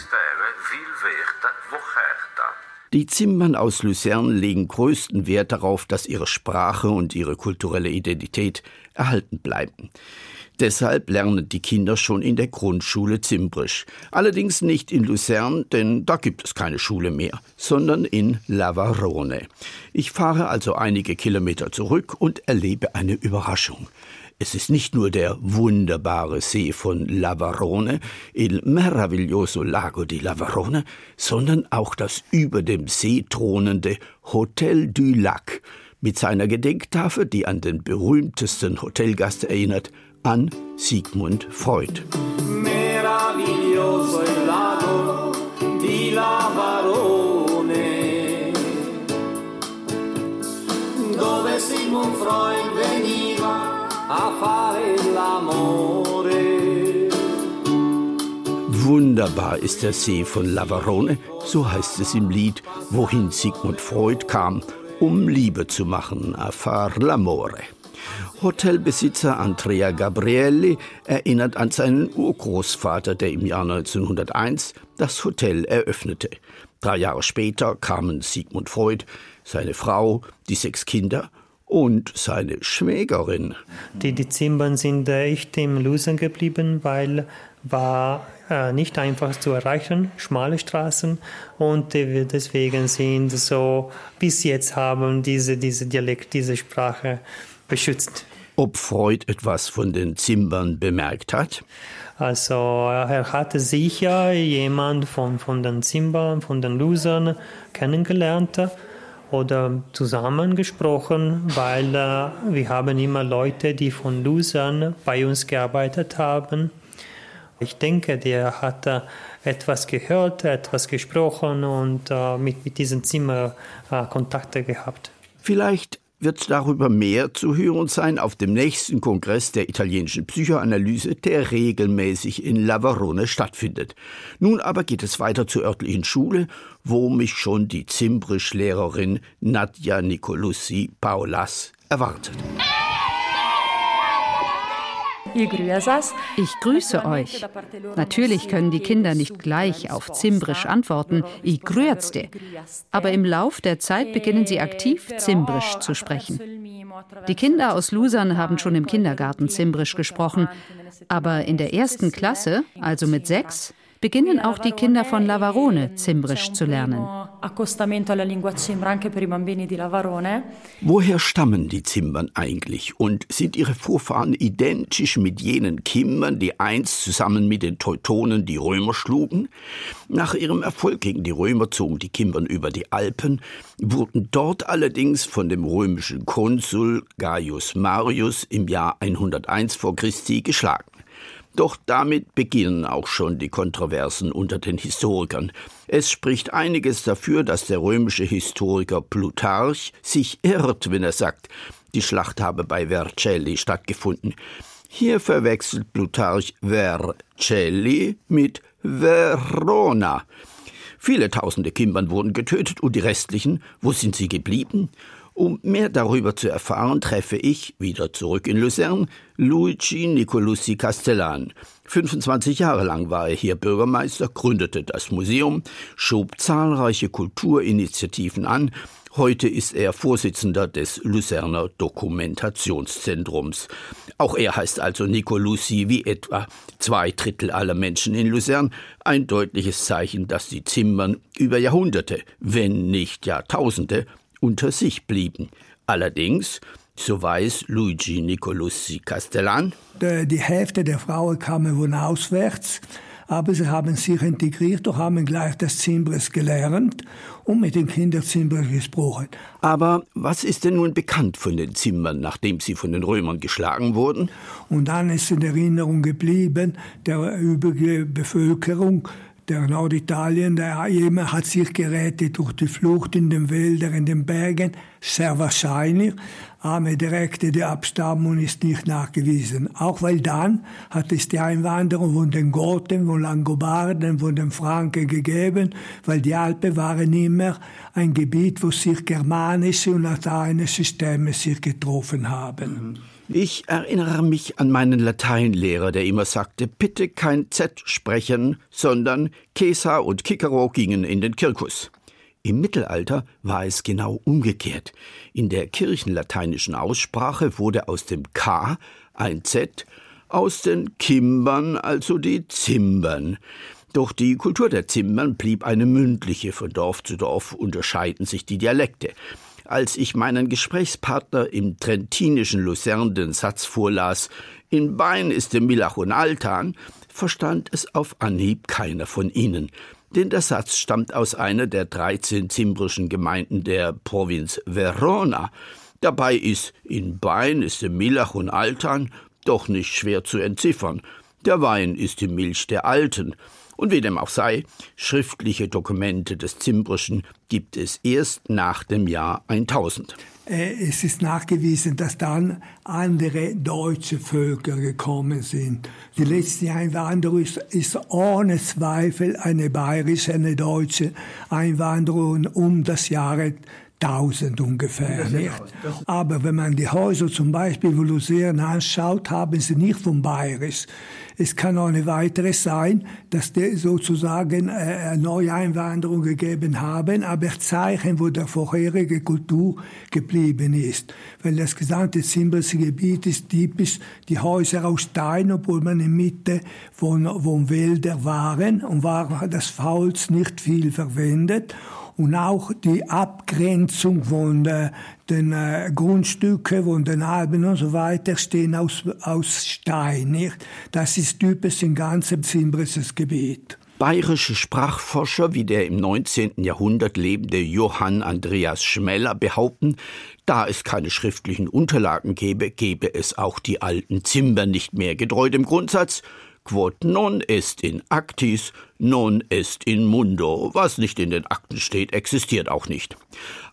Die Zimbern aus Luzern legen größten Wert darauf, dass ihre Sprache und ihre kulturelle Identität erhalten bleiben. Deshalb lernen die Kinder schon in der Grundschule Zimbrisch. Allerdings nicht in Luzern, denn da gibt es keine Schule mehr, sondern in Lavarone. Ich fahre also einige Kilometer zurück und erlebe eine Überraschung. Es ist nicht nur der wunderbare See von Lavarone, il meraviglioso Lago di Lavarone, sondern auch das über dem See thronende Hotel du Lac mit seiner Gedenktafel, die an den berühmtesten Hotelgast erinnert, an Sigmund Freud. Meraviglioso il Lago di Lavarone, dove Sigmund Freud veniva a fare l'amore. Wunderbar ist der See von Lavarone, so heißt es im Lied, wohin Sigmund Freud kam, um Liebe zu machen, a far l'amore. Hotelbesitzer Andrea Gabrielli erinnert an seinen Urgroßvater, der im Jahr neunzehnhunderteins das Hotel eröffnete. Drei Jahre später kamen Sigmund Freud, seine Frau, die sechs Kinder und seine Schwägerin. Die, die Zimbern sind echt im Luzern geblieben, weil war äh, nicht einfach zu erreichen, schmale Straßen, und äh, deswegen sind so bis jetzt haben diese diese Dialekt, diese Sprache beschützt. Ob Freud etwas von den Zimbern bemerkt hat? Also er hatte sicher jemand von, von den Zimbern, von den Luzern kennengelernt oder zusammengesprochen, weil äh, wir haben immer Leute, die von Luzern bei uns gearbeitet haben. Ich denke, der hat äh, etwas gehört, etwas gesprochen und äh, mit, mit diesem Zimmer äh, Kontakte gehabt. Vielleicht wird darüber mehr zu hören sein auf dem nächsten Kongress der italienischen Psychoanalyse, der regelmäßig in Lavarone stattfindet. Nun aber geht es weiter zur örtlichen Schule, wo mich schon die Zimbrisch-Lehrerin Nadja Nicolussi Paulas erwartet. Ich grüße euch. Natürlich können die Kinder nicht gleich auf Zimbrisch antworten, I grüezte. Aber im Lauf der Zeit beginnen sie aktiv Zimbrisch zu sprechen. Die Kinder aus Lusern haben schon im Kindergarten Zimbrisch gesprochen. Aber in der ersten Klasse, also mit sechs, beginnen auch die Kinder von Lavarone Zimbrisch zu lernen. Woher stammen die Zimbern eigentlich und sind ihre Vorfahren identisch mit jenen Kimbern, die einst zusammen mit den Teutonen die Römer schlugen? Nach ihrem Erfolg gegen die Römer zogen die Kimbern über die Alpen, wurden dort allerdings von dem römischen Konsul Gaius Marius im Jahr hunderteins vor Christi geschlagen. Doch damit beginnen auch schon die Kontroversen unter den Historikern. Es spricht einiges dafür, dass der römische Historiker Plutarch sich irrt, wenn er sagt, die Schlacht habe bei Vercelli stattgefunden. Hier verwechselt Plutarch Vercelli mit Verona. Viele tausende Kimbern wurden getötet und die restlichen, wo sind sie geblieben? Um mehr darüber zu erfahren, treffe ich, wieder zurück in Luzern, Luigi Nicolussi Castellan. fünfundzwanzig Jahre lang war er hier Bürgermeister, gründete das Museum, schob zahlreiche Kulturinitiativen an. Heute ist er Vorsitzender des Luzerner Dokumentationszentrums. Auch er heißt also Nicolussi, wie etwa zwei Drittel aller Menschen in Luzern. Ein deutliches Zeichen, dass die Zimbern über Jahrhunderte, wenn nicht Jahrtausende, unter sich blieben. Allerdings, so weiß Luigi Nicolussi Castellan, die Hälfte der Frauen kamen von auswärts, aber sie haben sich integriert und haben gleich das Zimbrisch gelernt und mit den Kindern Zimbrisch gesprochen. Aber was ist denn nun bekannt von den Zimbern, nachdem sie von den Römern geschlagen wurden? Und dann ist in Erinnerung geblieben, der übrige Bevölkerung der Norditalien, der jemand hat sich gerettet durch die Flucht in den Wäldern, in den Bergen, sehr wahrscheinlich, aber direkte Abstammung ist nicht nachgewiesen. Auch weil dann hat es die Einwanderung von den Goten, von Langobarden, von den Franken gegeben, weil die Alpen waren immer ein Gebiet, wo sich germanische und lateinische Stämme sich getroffen haben. Ich erinnere mich an meinen Lateinlehrer, der immer sagte, bitte kein Z sprechen, sondern Caesar und Cicero gingen in den Circus. Im Mittelalter war es genau umgekehrt. In der kirchenlateinischen Aussprache wurde aus dem K ein Z, aus den Kimbern also die Zimbern. Doch die Kultur der Zimbern blieb eine mündliche. Von Dorf zu Dorf unterscheiden sich die Dialekte. Als ich meinen Gesprächspartner im trentinischen Luzern den Satz vorlas, in Bein ist der Milach und Altan, verstand es auf Anhieb keiner von ihnen. Denn der Satz stammt aus einer der dreizehn zimbrischen Gemeinden der Provinz Verona. Dabei ist in Bein ist der Milach und Altan doch nicht schwer zu entziffern. Der Wein ist die Milch der Alten. Und wie dem auch sei, schriftliche Dokumente des Zimbrischen gibt es erst nach dem Jahr tausend. Es ist nachgewiesen, dass dann andere deutsche Völker gekommen sind. Die letzte Einwanderung ist, ist ohne Zweifel eine bayerische, eine deutsche Einwanderung um das Jahr tausend ungefähr. Nicht? Aber wenn man die Häuser zum Beispiel von Luzern anschaut, haben sie nicht von bayerisch. Es kann auch eine weitere sein, dass die sozusagen eine neue Einwanderung gegeben haben, aber Zeichen, wo der vorherige Kultur geblieben ist. Weil das gesamte Zimbrische Gebiet ist typisch die Häuser aus Stein, obwohl man in Mitte von, von Wäldern waren und war das Holz nicht viel verwendet. Und auch die Abgrenzung von äh, den äh, Grundstücken, von den Alpen und so weiter, stehen aus, aus Stein. Nicht? Das ist typisch im ganzen zimbrisches Gebiet. Bayerische Sprachforscher wie der im neunzehnten Jahrhundert lebende Johann Andreas Schmeller behaupten, da es keine schriftlichen Unterlagen gäbe, gäbe es auch die alten Zimbern nicht mehr, getreu dem Grundsatz Quod non est in actis, non est in mundo. Was nicht in den Akten steht, existiert auch nicht.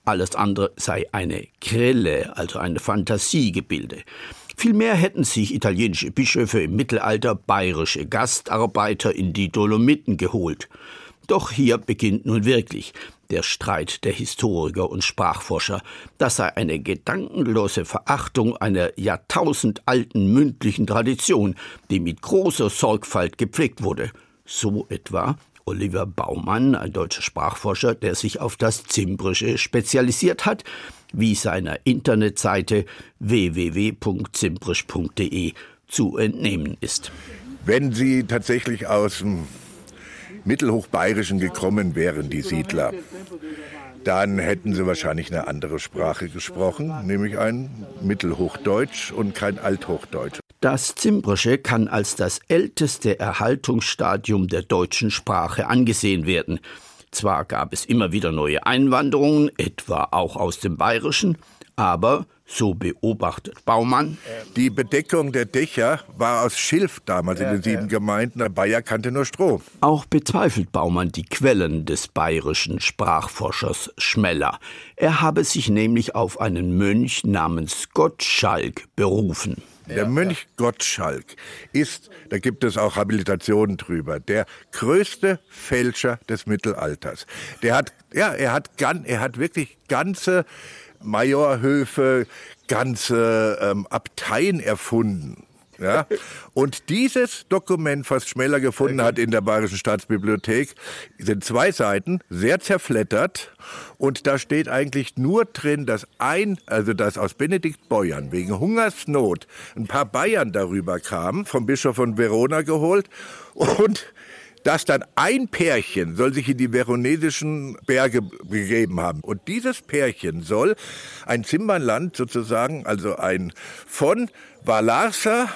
Alles andere sei eine Grille, also eine Fantasiegebilde. Vielmehr hätten sich italienische Bischöfe im Mittelalter bayerische Gastarbeiter in die Dolomiten geholt. Doch hier beginnt nun wirklich der Streit der Historiker und Sprachforscher. Das sei eine gedankenlose Verachtung einer jahrtausendalten mündlichen Tradition, die mit großer Sorgfalt gepflegt wurde. So etwa Oliver Baumann, ein deutscher Sprachforscher, der sich auf das Zimbrische spezialisiert hat, wie seiner Internetseite w w w punkt zimbrisch punkt d e zu entnehmen ist. Wenn Sie tatsächlich aus dem Mittelhochbayerischen gekommen wären, die Siedler, dann hätten sie wahrscheinlich eine andere Sprache gesprochen, nämlich ein Mittelhochdeutsch und kein Althochdeutsch. Das Zimbrische kann als das älteste Erhaltungsstadium der deutschen Sprache angesehen werden. Zwar gab es immer wieder neue Einwanderungen, etwa auch aus dem Bayerischen, aber, so beobachtet Baumann, die Bedeckung der Dächer war aus Schilf damals in den sieben Gemeinden. Der Bayer kannte nur Stroh. Auch bezweifelt Baumann die Quellen des bayerischen Sprachforschers Schmeller. Er habe sich nämlich auf einen Mönch namens Gottschalk berufen. Der Mönch Gottschalk ist, da gibt es auch Habilitationen drüber, der größte Fälscher des Mittelalters. Der hat, ja, er hat, er hat wirklich ganze Majorhöfe, ganze ähm, Abteien erfunden. Ja? Und dieses Dokument, was Schmeller gefunden hat in der Bayerischen Staatsbibliothek, sind zwei Seiten, sehr zerflettert. Und da steht eigentlich nur drin, dass ein, also dass aus Benediktbeuern wegen Hungersnot ein paar Bayern darüber kamen, vom Bischof von Verona geholt, und dass dann ein Pärchen soll sich in die veronesischen Berge begeben haben. Und dieses Pärchen soll ein Zimbernland sozusagen, also ein von Valarsa,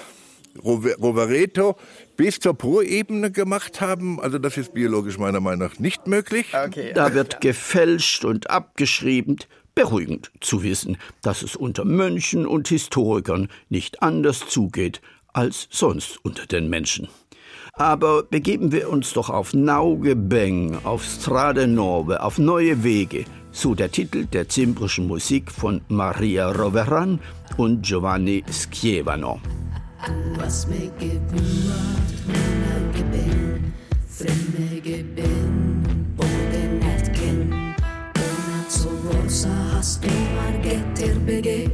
Rovereto bis zur Poebene gemacht haben. Also das ist biologisch meiner Meinung nach nicht möglich. Okay. Da wird gefälscht und abgeschrieben. Beruhigend zu wissen, dass es unter Mönchen und Historikern nicht anders zugeht als sonst unter den Menschen. Aber begeben wir uns doch auf Nauge Beng, auf Strade Nove, auf neue Wege, so der Titel der zimbrischen Musik von Maria Roveran und Giovanni Schiavano. Du hast mir gewundert, meine Gebin, fremde Gebin, Boden erkennen. Ohne zu rosa hast du Margetter bege,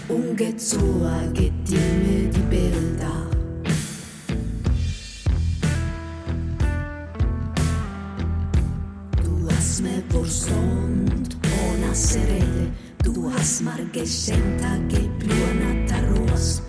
ungezoa geht dir mir die Bilder. Du hast mir versont, ohne serede, du hast Margeshenta geplunata ros.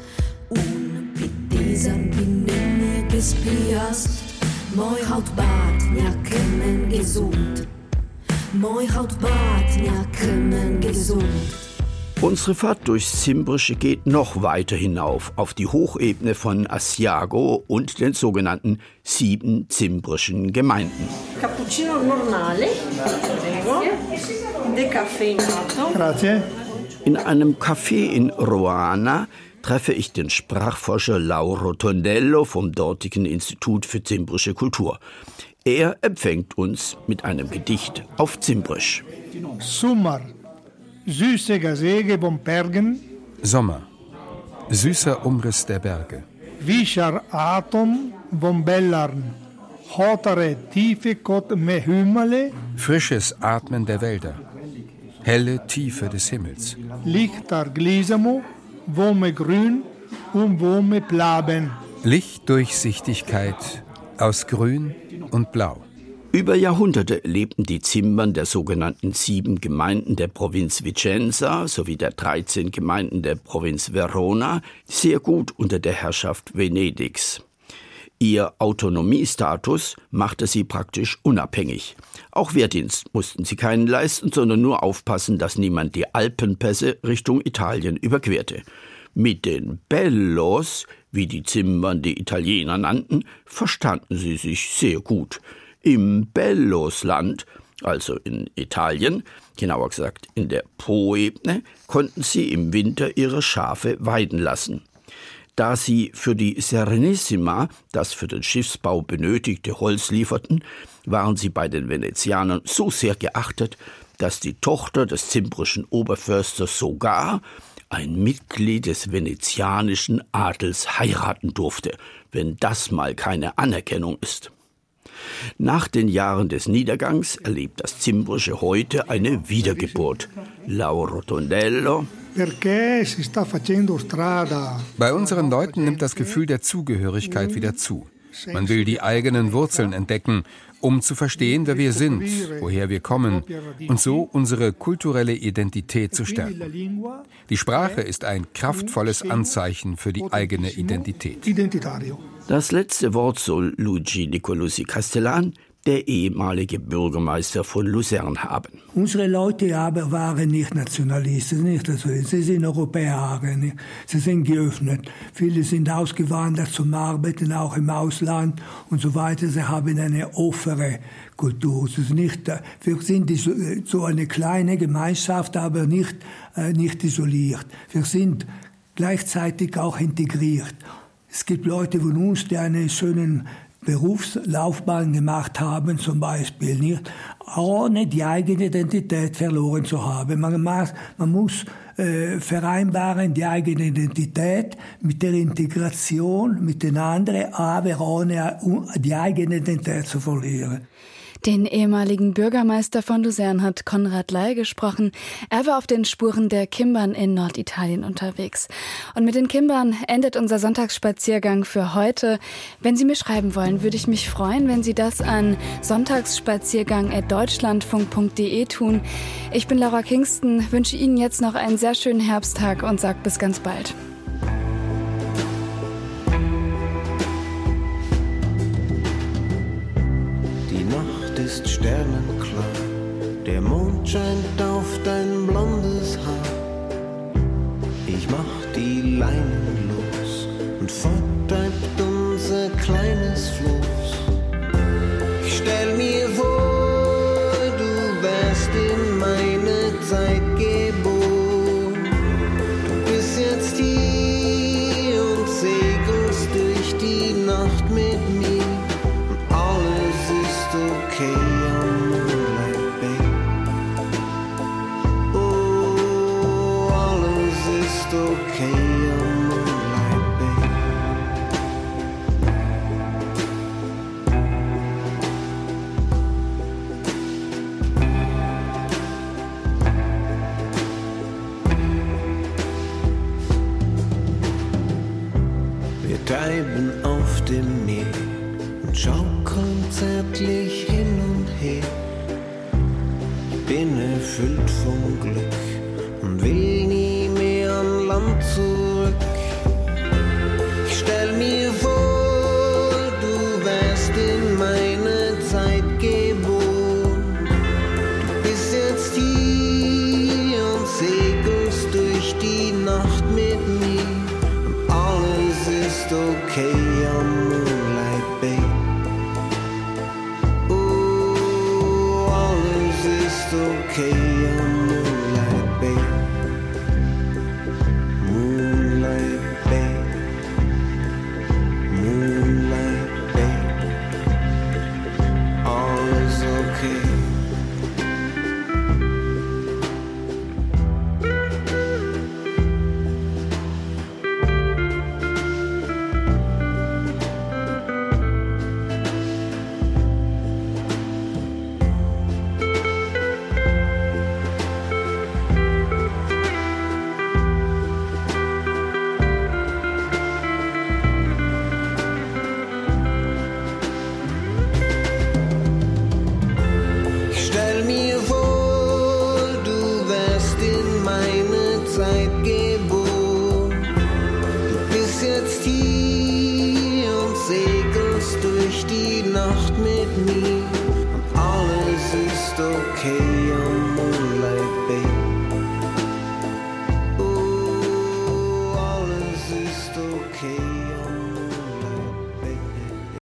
Zampinene gespiast, moj hautbart njakemen gesund, moj hautbart njakemen gesund. Unsere Fahrt durchs Zimbrische geht noch weiter hinauf, auf die Hochebene von Asiago und den sogenannten sieben zimbrischen Gemeinden. Cappuccino normale, prego, decaffeinato. Grazie. In einem Café in Roana treffe ich den Sprachforscher Lauro Tondello vom dortigen Institut für zimbrische Kultur. Er empfängt uns mit einem Gedicht auf Zimbrisch. Sommer, süße Gasege vom Bergen. Sommer, süßer Umriss der Berge. Vischar Atom vom Bellarn, hotere Tiefe kot me Hümale. Frisches Atmen der Wälder, helle Tiefe des Himmels. Lichtar Glisamo, Wome grün und Wome blaben. Lichtdurchsichtigkeit aus Grün und Blau. Über Jahrhunderte lebten die Zimbern der sogenannten sieben Gemeinden der Provinz Vicenza sowie der dreizehn Gemeinden der Provinz Verona sehr gut unter der Herrschaft Venedigs. Ihr Autonomiestatus machte sie praktisch unabhängig. Auch Wehrdienst mussten sie keinen leisten, sondern nur aufpassen, dass niemand die Alpenpässe Richtung Italien überquerte. Mit den Bellos, wie die Zimbern die Italiener nannten, verstanden sie sich sehr gut. Im Bellosland, also in Italien, genauer gesagt in der Poebene, konnten sie im Winter ihre Schafe weiden lassen. Da sie für die Serenissima, das für den Schiffsbau benötigte Holz lieferten, waren sie bei den Venezianern so sehr geachtet, dass die Tochter des zimbrischen Oberförsters sogar ein Mitglied des venezianischen Adels heiraten durfte, wenn das mal keine Anerkennung ist. Nach den Jahren des Niedergangs erlebt das Zimbrische heute eine Wiedergeburt. Lauro Tondello. Bei unseren Leuten nimmt das Gefühl der Zugehörigkeit wieder zu. Man will die eigenen Wurzeln entdecken, um zu verstehen, wer wir sind, woher wir kommen und so unsere kulturelle Identität zu stärken. Die Sprache ist ein kraftvolles Anzeichen für die eigene Identität. Das letzte Wort soll Luigi Nicolussi Castellan, der ehemalige Bürgermeister von Luzern, haben. Unsere Leute aber waren nicht Nationalisten, nicht so. Sie sind Europäer, nicht? Sie sind geöffnet. Viele sind ausgewandert zum Arbeiten, auch im Ausland und so weiter. Sie haben eine offene Kultur. Es ist nicht, wir sind so eine kleine Gemeinschaft, aber nicht, äh, nicht isoliert. Wir sind gleichzeitig auch integriert. Es gibt Leute von uns, die einen schönen Berufslaufbahn gemacht haben, zum Beispiel, nicht, ohne die eigene Identität verloren zu haben. Man, man muss äh, vereinbaren die eigene Identität mit der Integration mit den anderen, aber ohne die eigene Identität zu verlieren. Den ehemaligen Bürgermeister von Luzern hat Konrad Ley gesprochen. Er war auf den Spuren der Kimbern in Norditalien unterwegs. Und mit den Kimbern endet unser Sonntagsspaziergang für heute. Wenn Sie mir schreiben wollen, würde ich mich freuen, wenn Sie das an sonntagsspaziergang at deutschlandfunk punkt de tun. Ich bin Laura Kingston, wünsche Ihnen jetzt noch einen sehr schönen Herbsttag und sage bis ganz bald. Ist sternenklar, der Mond scheint auf dein blondes Haar. Ich mach die Leinen los und vertreibt unser kleines Floß. Ich stell mir vor, du wärst in meine Zeit geboren. Du bist jetzt hier und segelst durch die Nacht mit mir. Okay, I'm Moonlight Bay. Oh, alles ist okay, I'm Moonlight Bay. Wir treiben auf dem Meer und schaukeln zärtlich hin und her. Ich bin erfüllt vom Glück und will nie mehr an Land zurück. Ich stell mir vor, du wärst in meine Zeit geboren. Du bist jetzt hier und segelst durch die Nacht mit mir. Und alles ist okay am Moonlight Bay. Okay, I'm Moonlight Bay. Moonlight Bay. Moonlight Bay. All is okay. Durch die Nacht mit mir und alles ist okay.